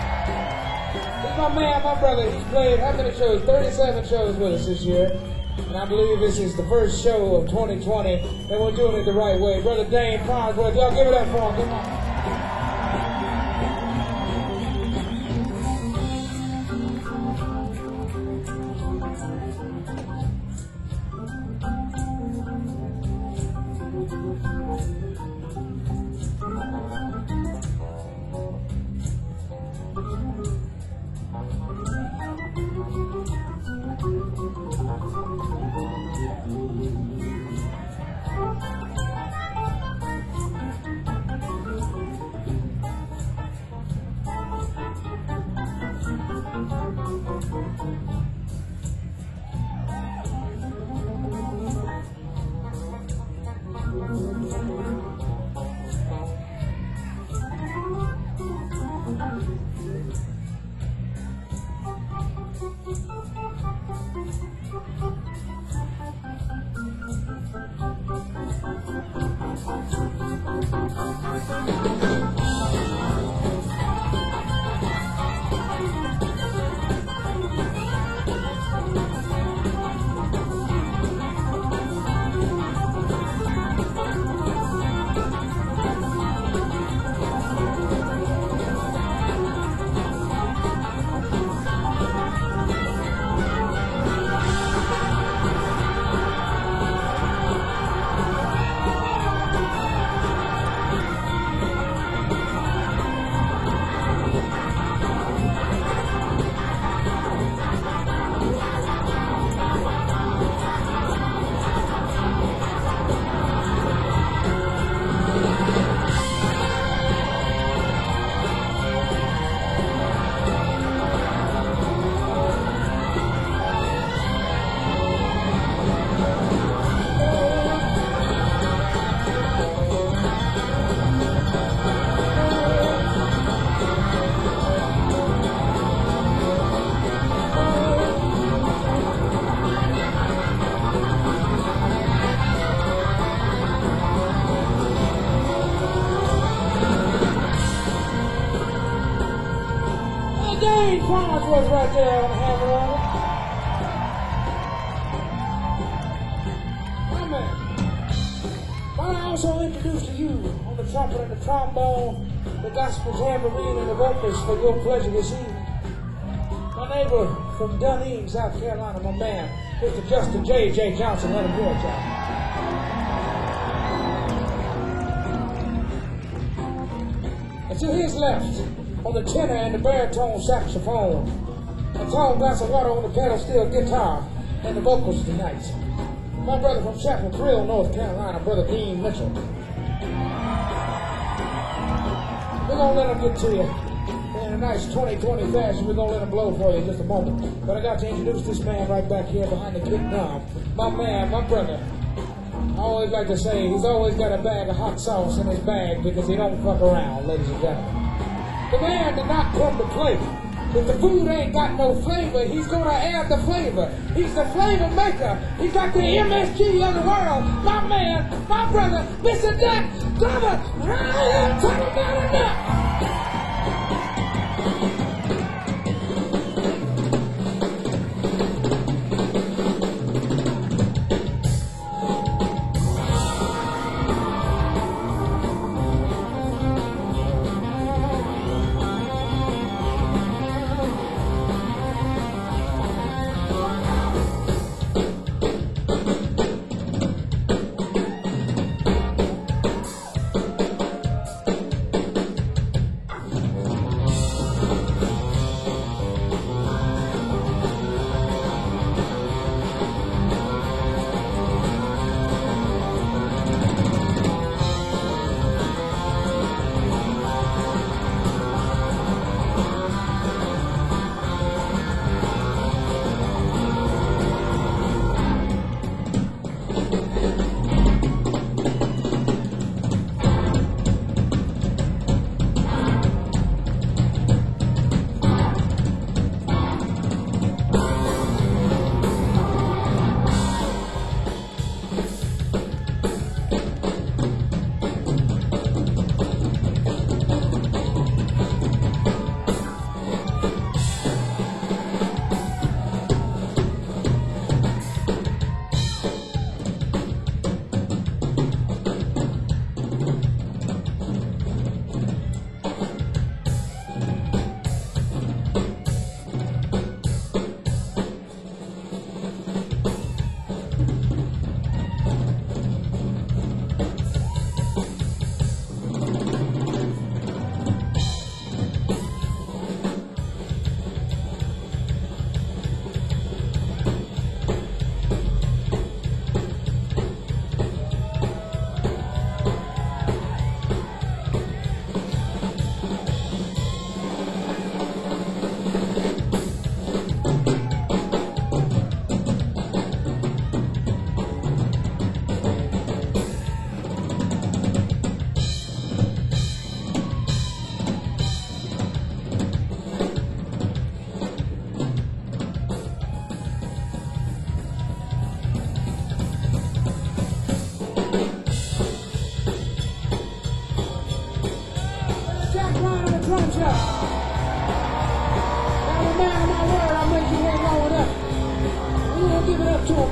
He's my man, my brother. He's played how many shows? thirty-seven shows with us this year. And I believe this is the first show of twenty twenty, and we're doing it the right way. Brother Dane Farnsworth, y'all give it up for him. Come on. Dane Farnsworth right there on the hammer on it. My man. But I also introduce to you on the trumpet and the trombone, the gospel tambourine and the vocals for your pleasure this evening. My neighbor from Dunedin, South Carolina, my man, Mister Justin J J Johnson. Let him hear it, y'all. And to his left, on the tenor and the baritone saxophone, a tall glass of water on the pedal steel guitar, and the vocals tonight, my brother from Chapel Thrill, North Carolina, Brother Dean Mitchell. We're gonna let him get to you in a nice twenty twenty fashion. We're gonna let him blow for you in just a moment. But I got to introduce this man right back here behind the kick drum. My man, my brother. I always like to say he's always got a bag of hot sauce in his bag because he don't fuck around, ladies and gentlemen. The man did not come to play. If the food ain't got no flavor, he's gonna add the flavor. He's the flavor maker. He's got the M S G of the world. My man, my brother, Mister Jack Glover. Right, turn him down and up.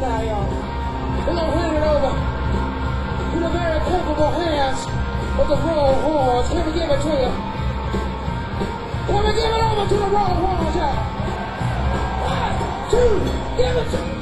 now, y'all. We're gonna hand it over to the very capable hands of the roll horns. Can we give it to you? Can we give it over to the roll horns, y'all? One, two, give it to you.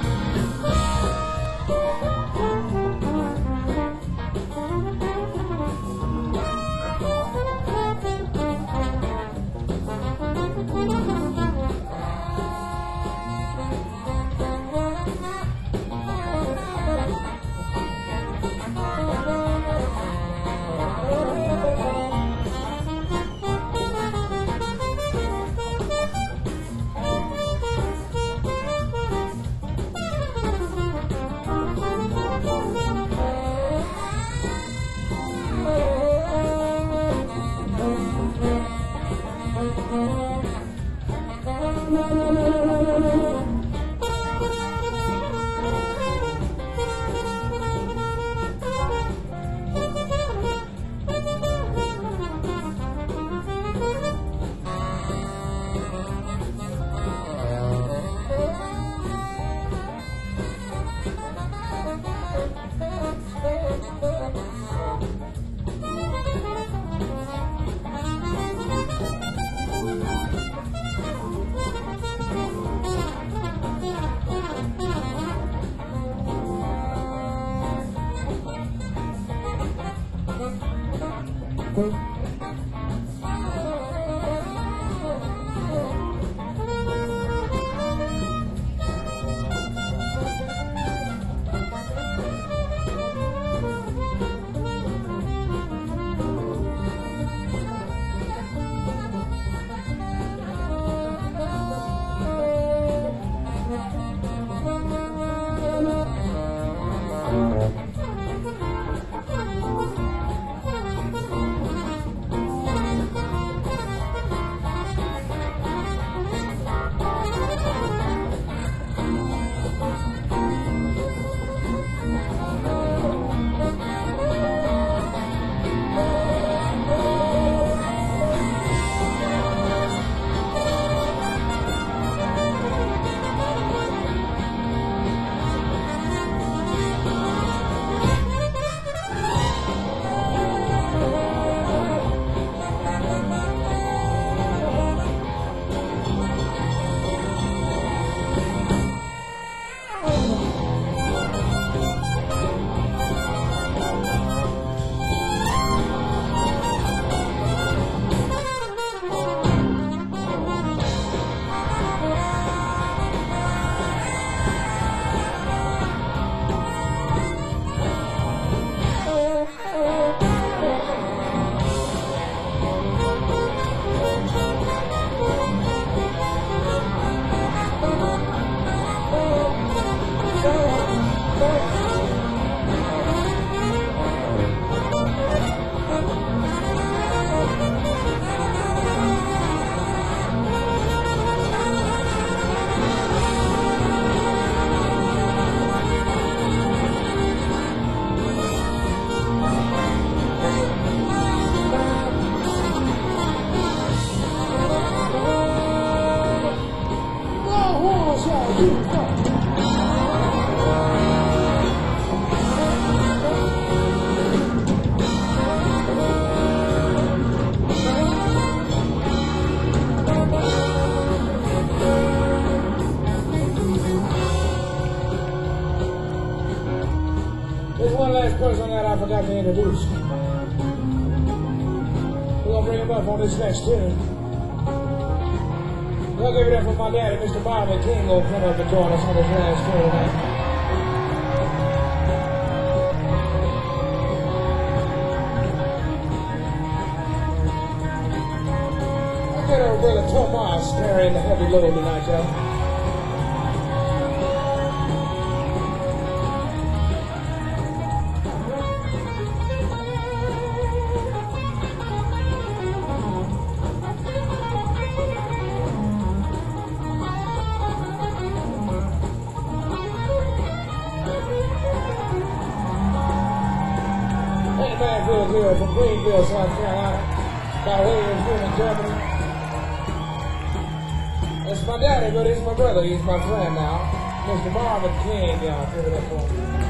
There's one last person that I forgot to introduce. We're gonna bring him up on this next tune. I'll give it up for my daddy, Mister Bobby King, will come up and join us on this last tune tonight. I'll get our brother Tomas carrying the heavy load tonight, y'all. Manfield here from Greenville, South Carolina, by way of here in Germany. That's my daddy, but he's my brother. He's my friend now. Mister Marvin King, y'all. Give it up for him.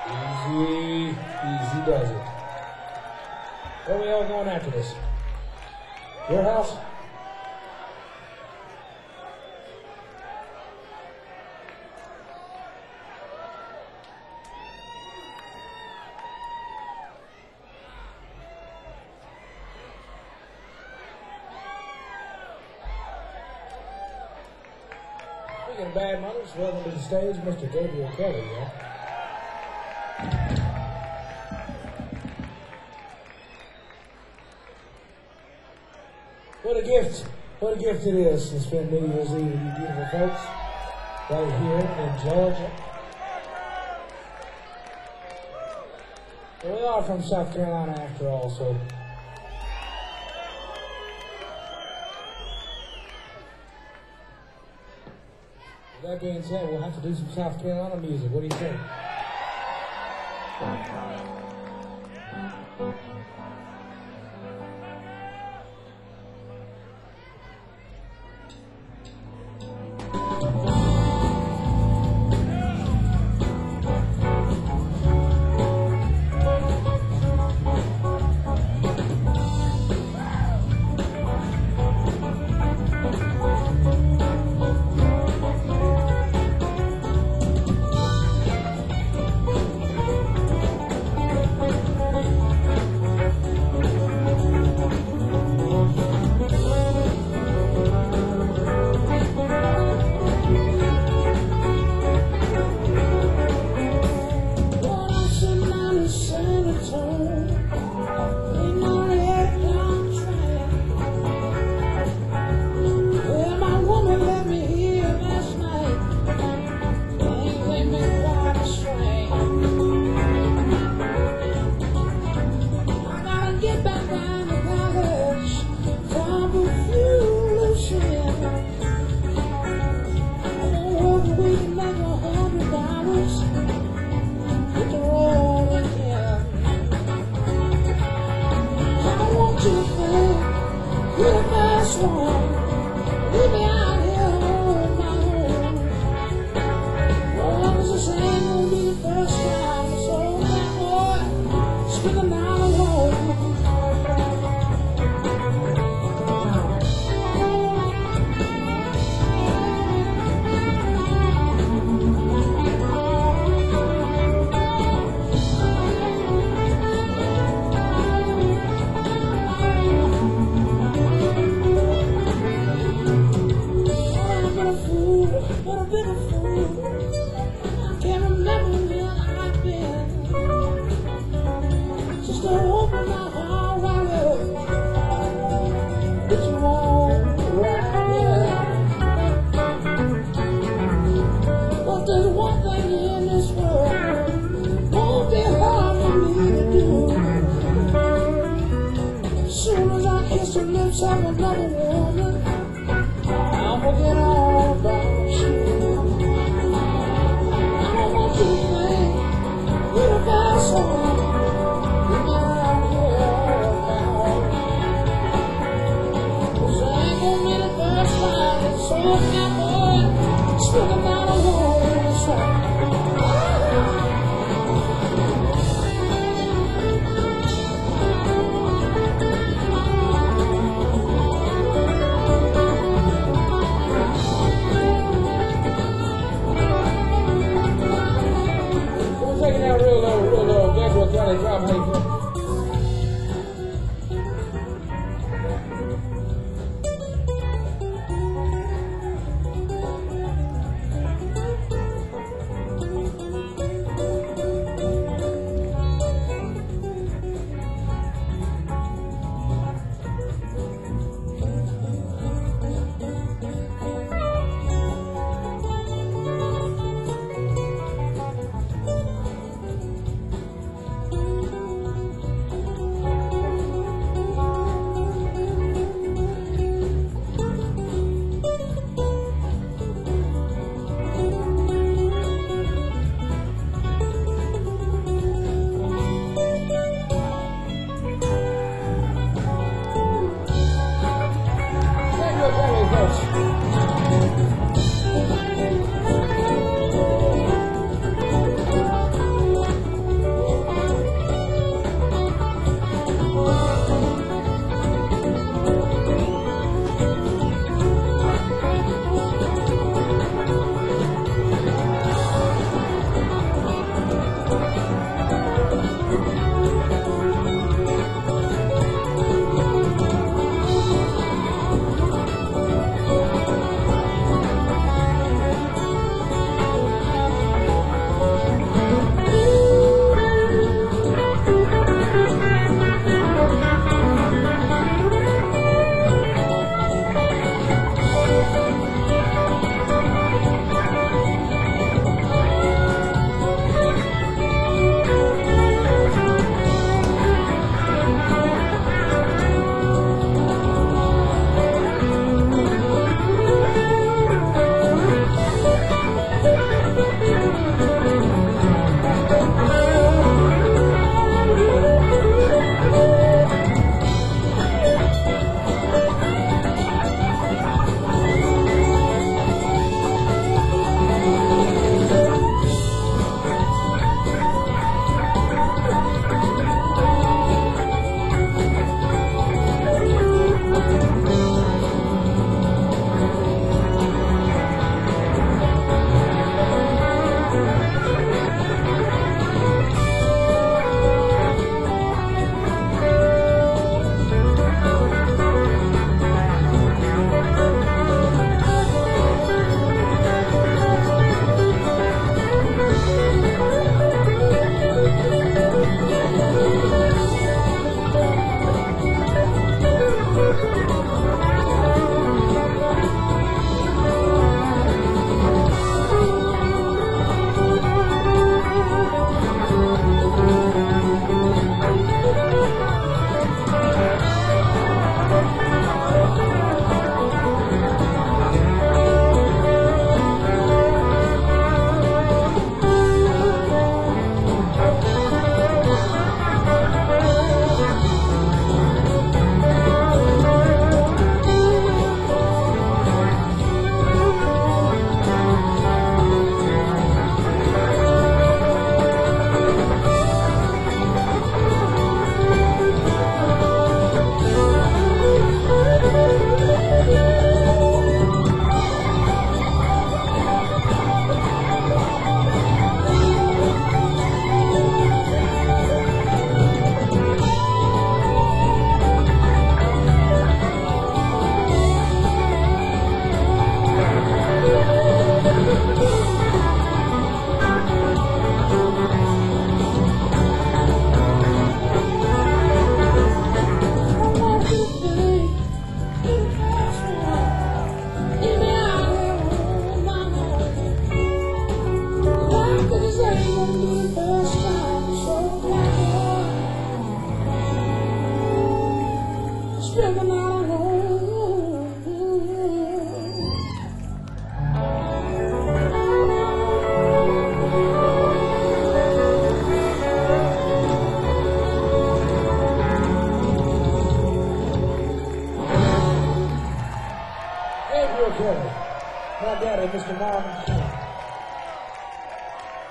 Easy, easy does it. Where we all going after this? Your house? Speaking of bad mothers, welcome to the stage, Mister Gabriel Kelly, yeah? What a gift, what a gift it is to spend New Year's Eve with you beautiful folks right here in Georgia. Well, we are from South Carolina after all, so with that being said, we'll have to do some South Carolina music. What do you think?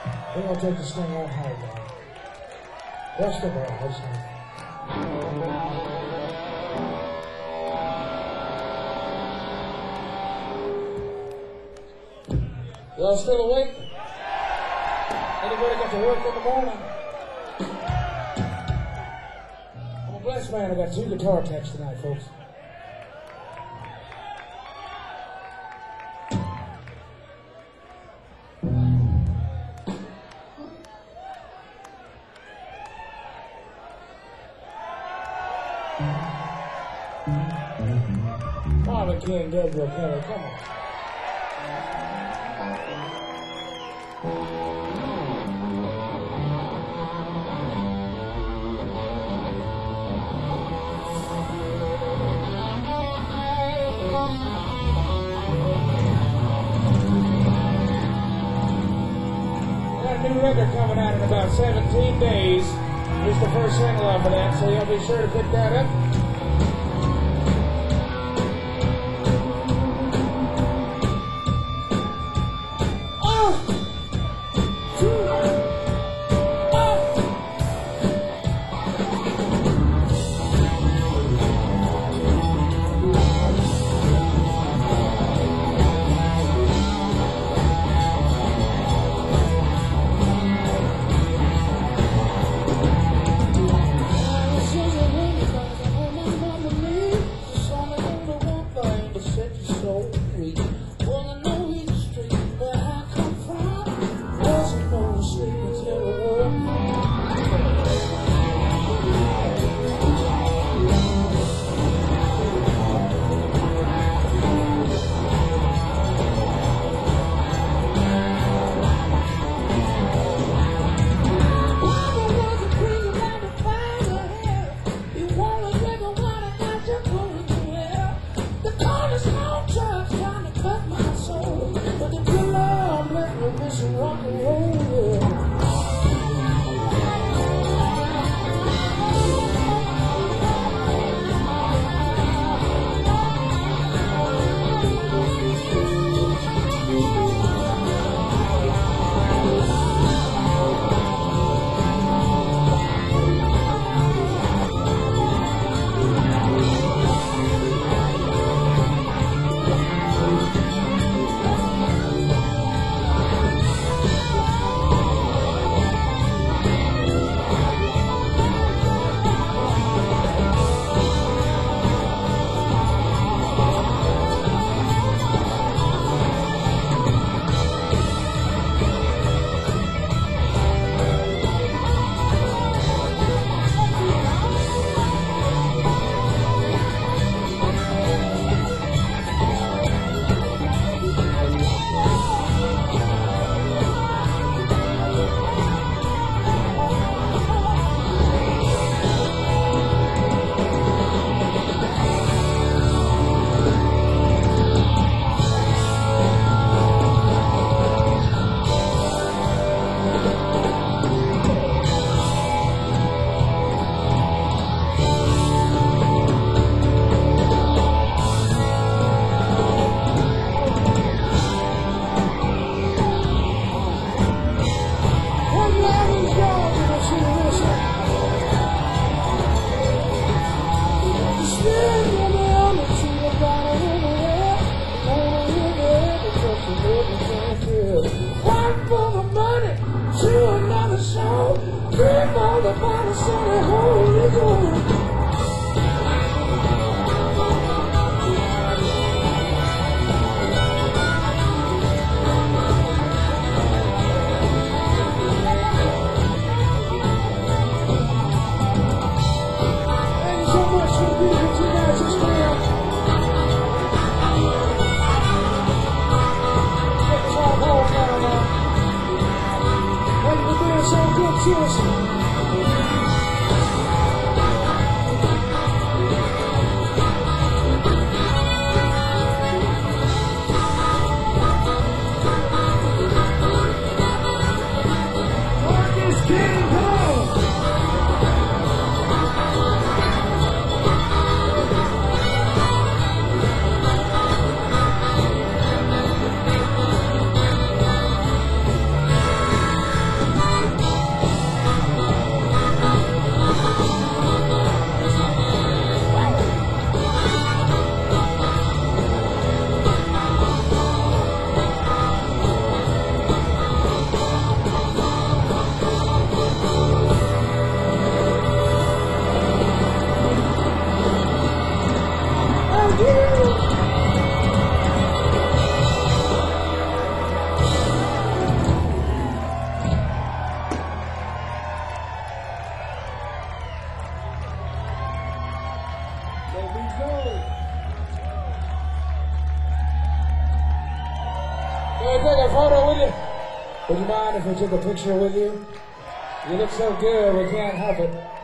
We're gonna take this thing on home, man. Rest of all, let's have Y'all still awake? Anybody got to work in the morning? I'm a blessed man. I got two guitar techs tonight, folks. Marvin King, Gabriel Kelly, come on. New record coming out in about seventeen days. It's the first single off of that, so y'all be sure to pick that up. Would you mind if we took a picture with you? You look so good, we can't help it.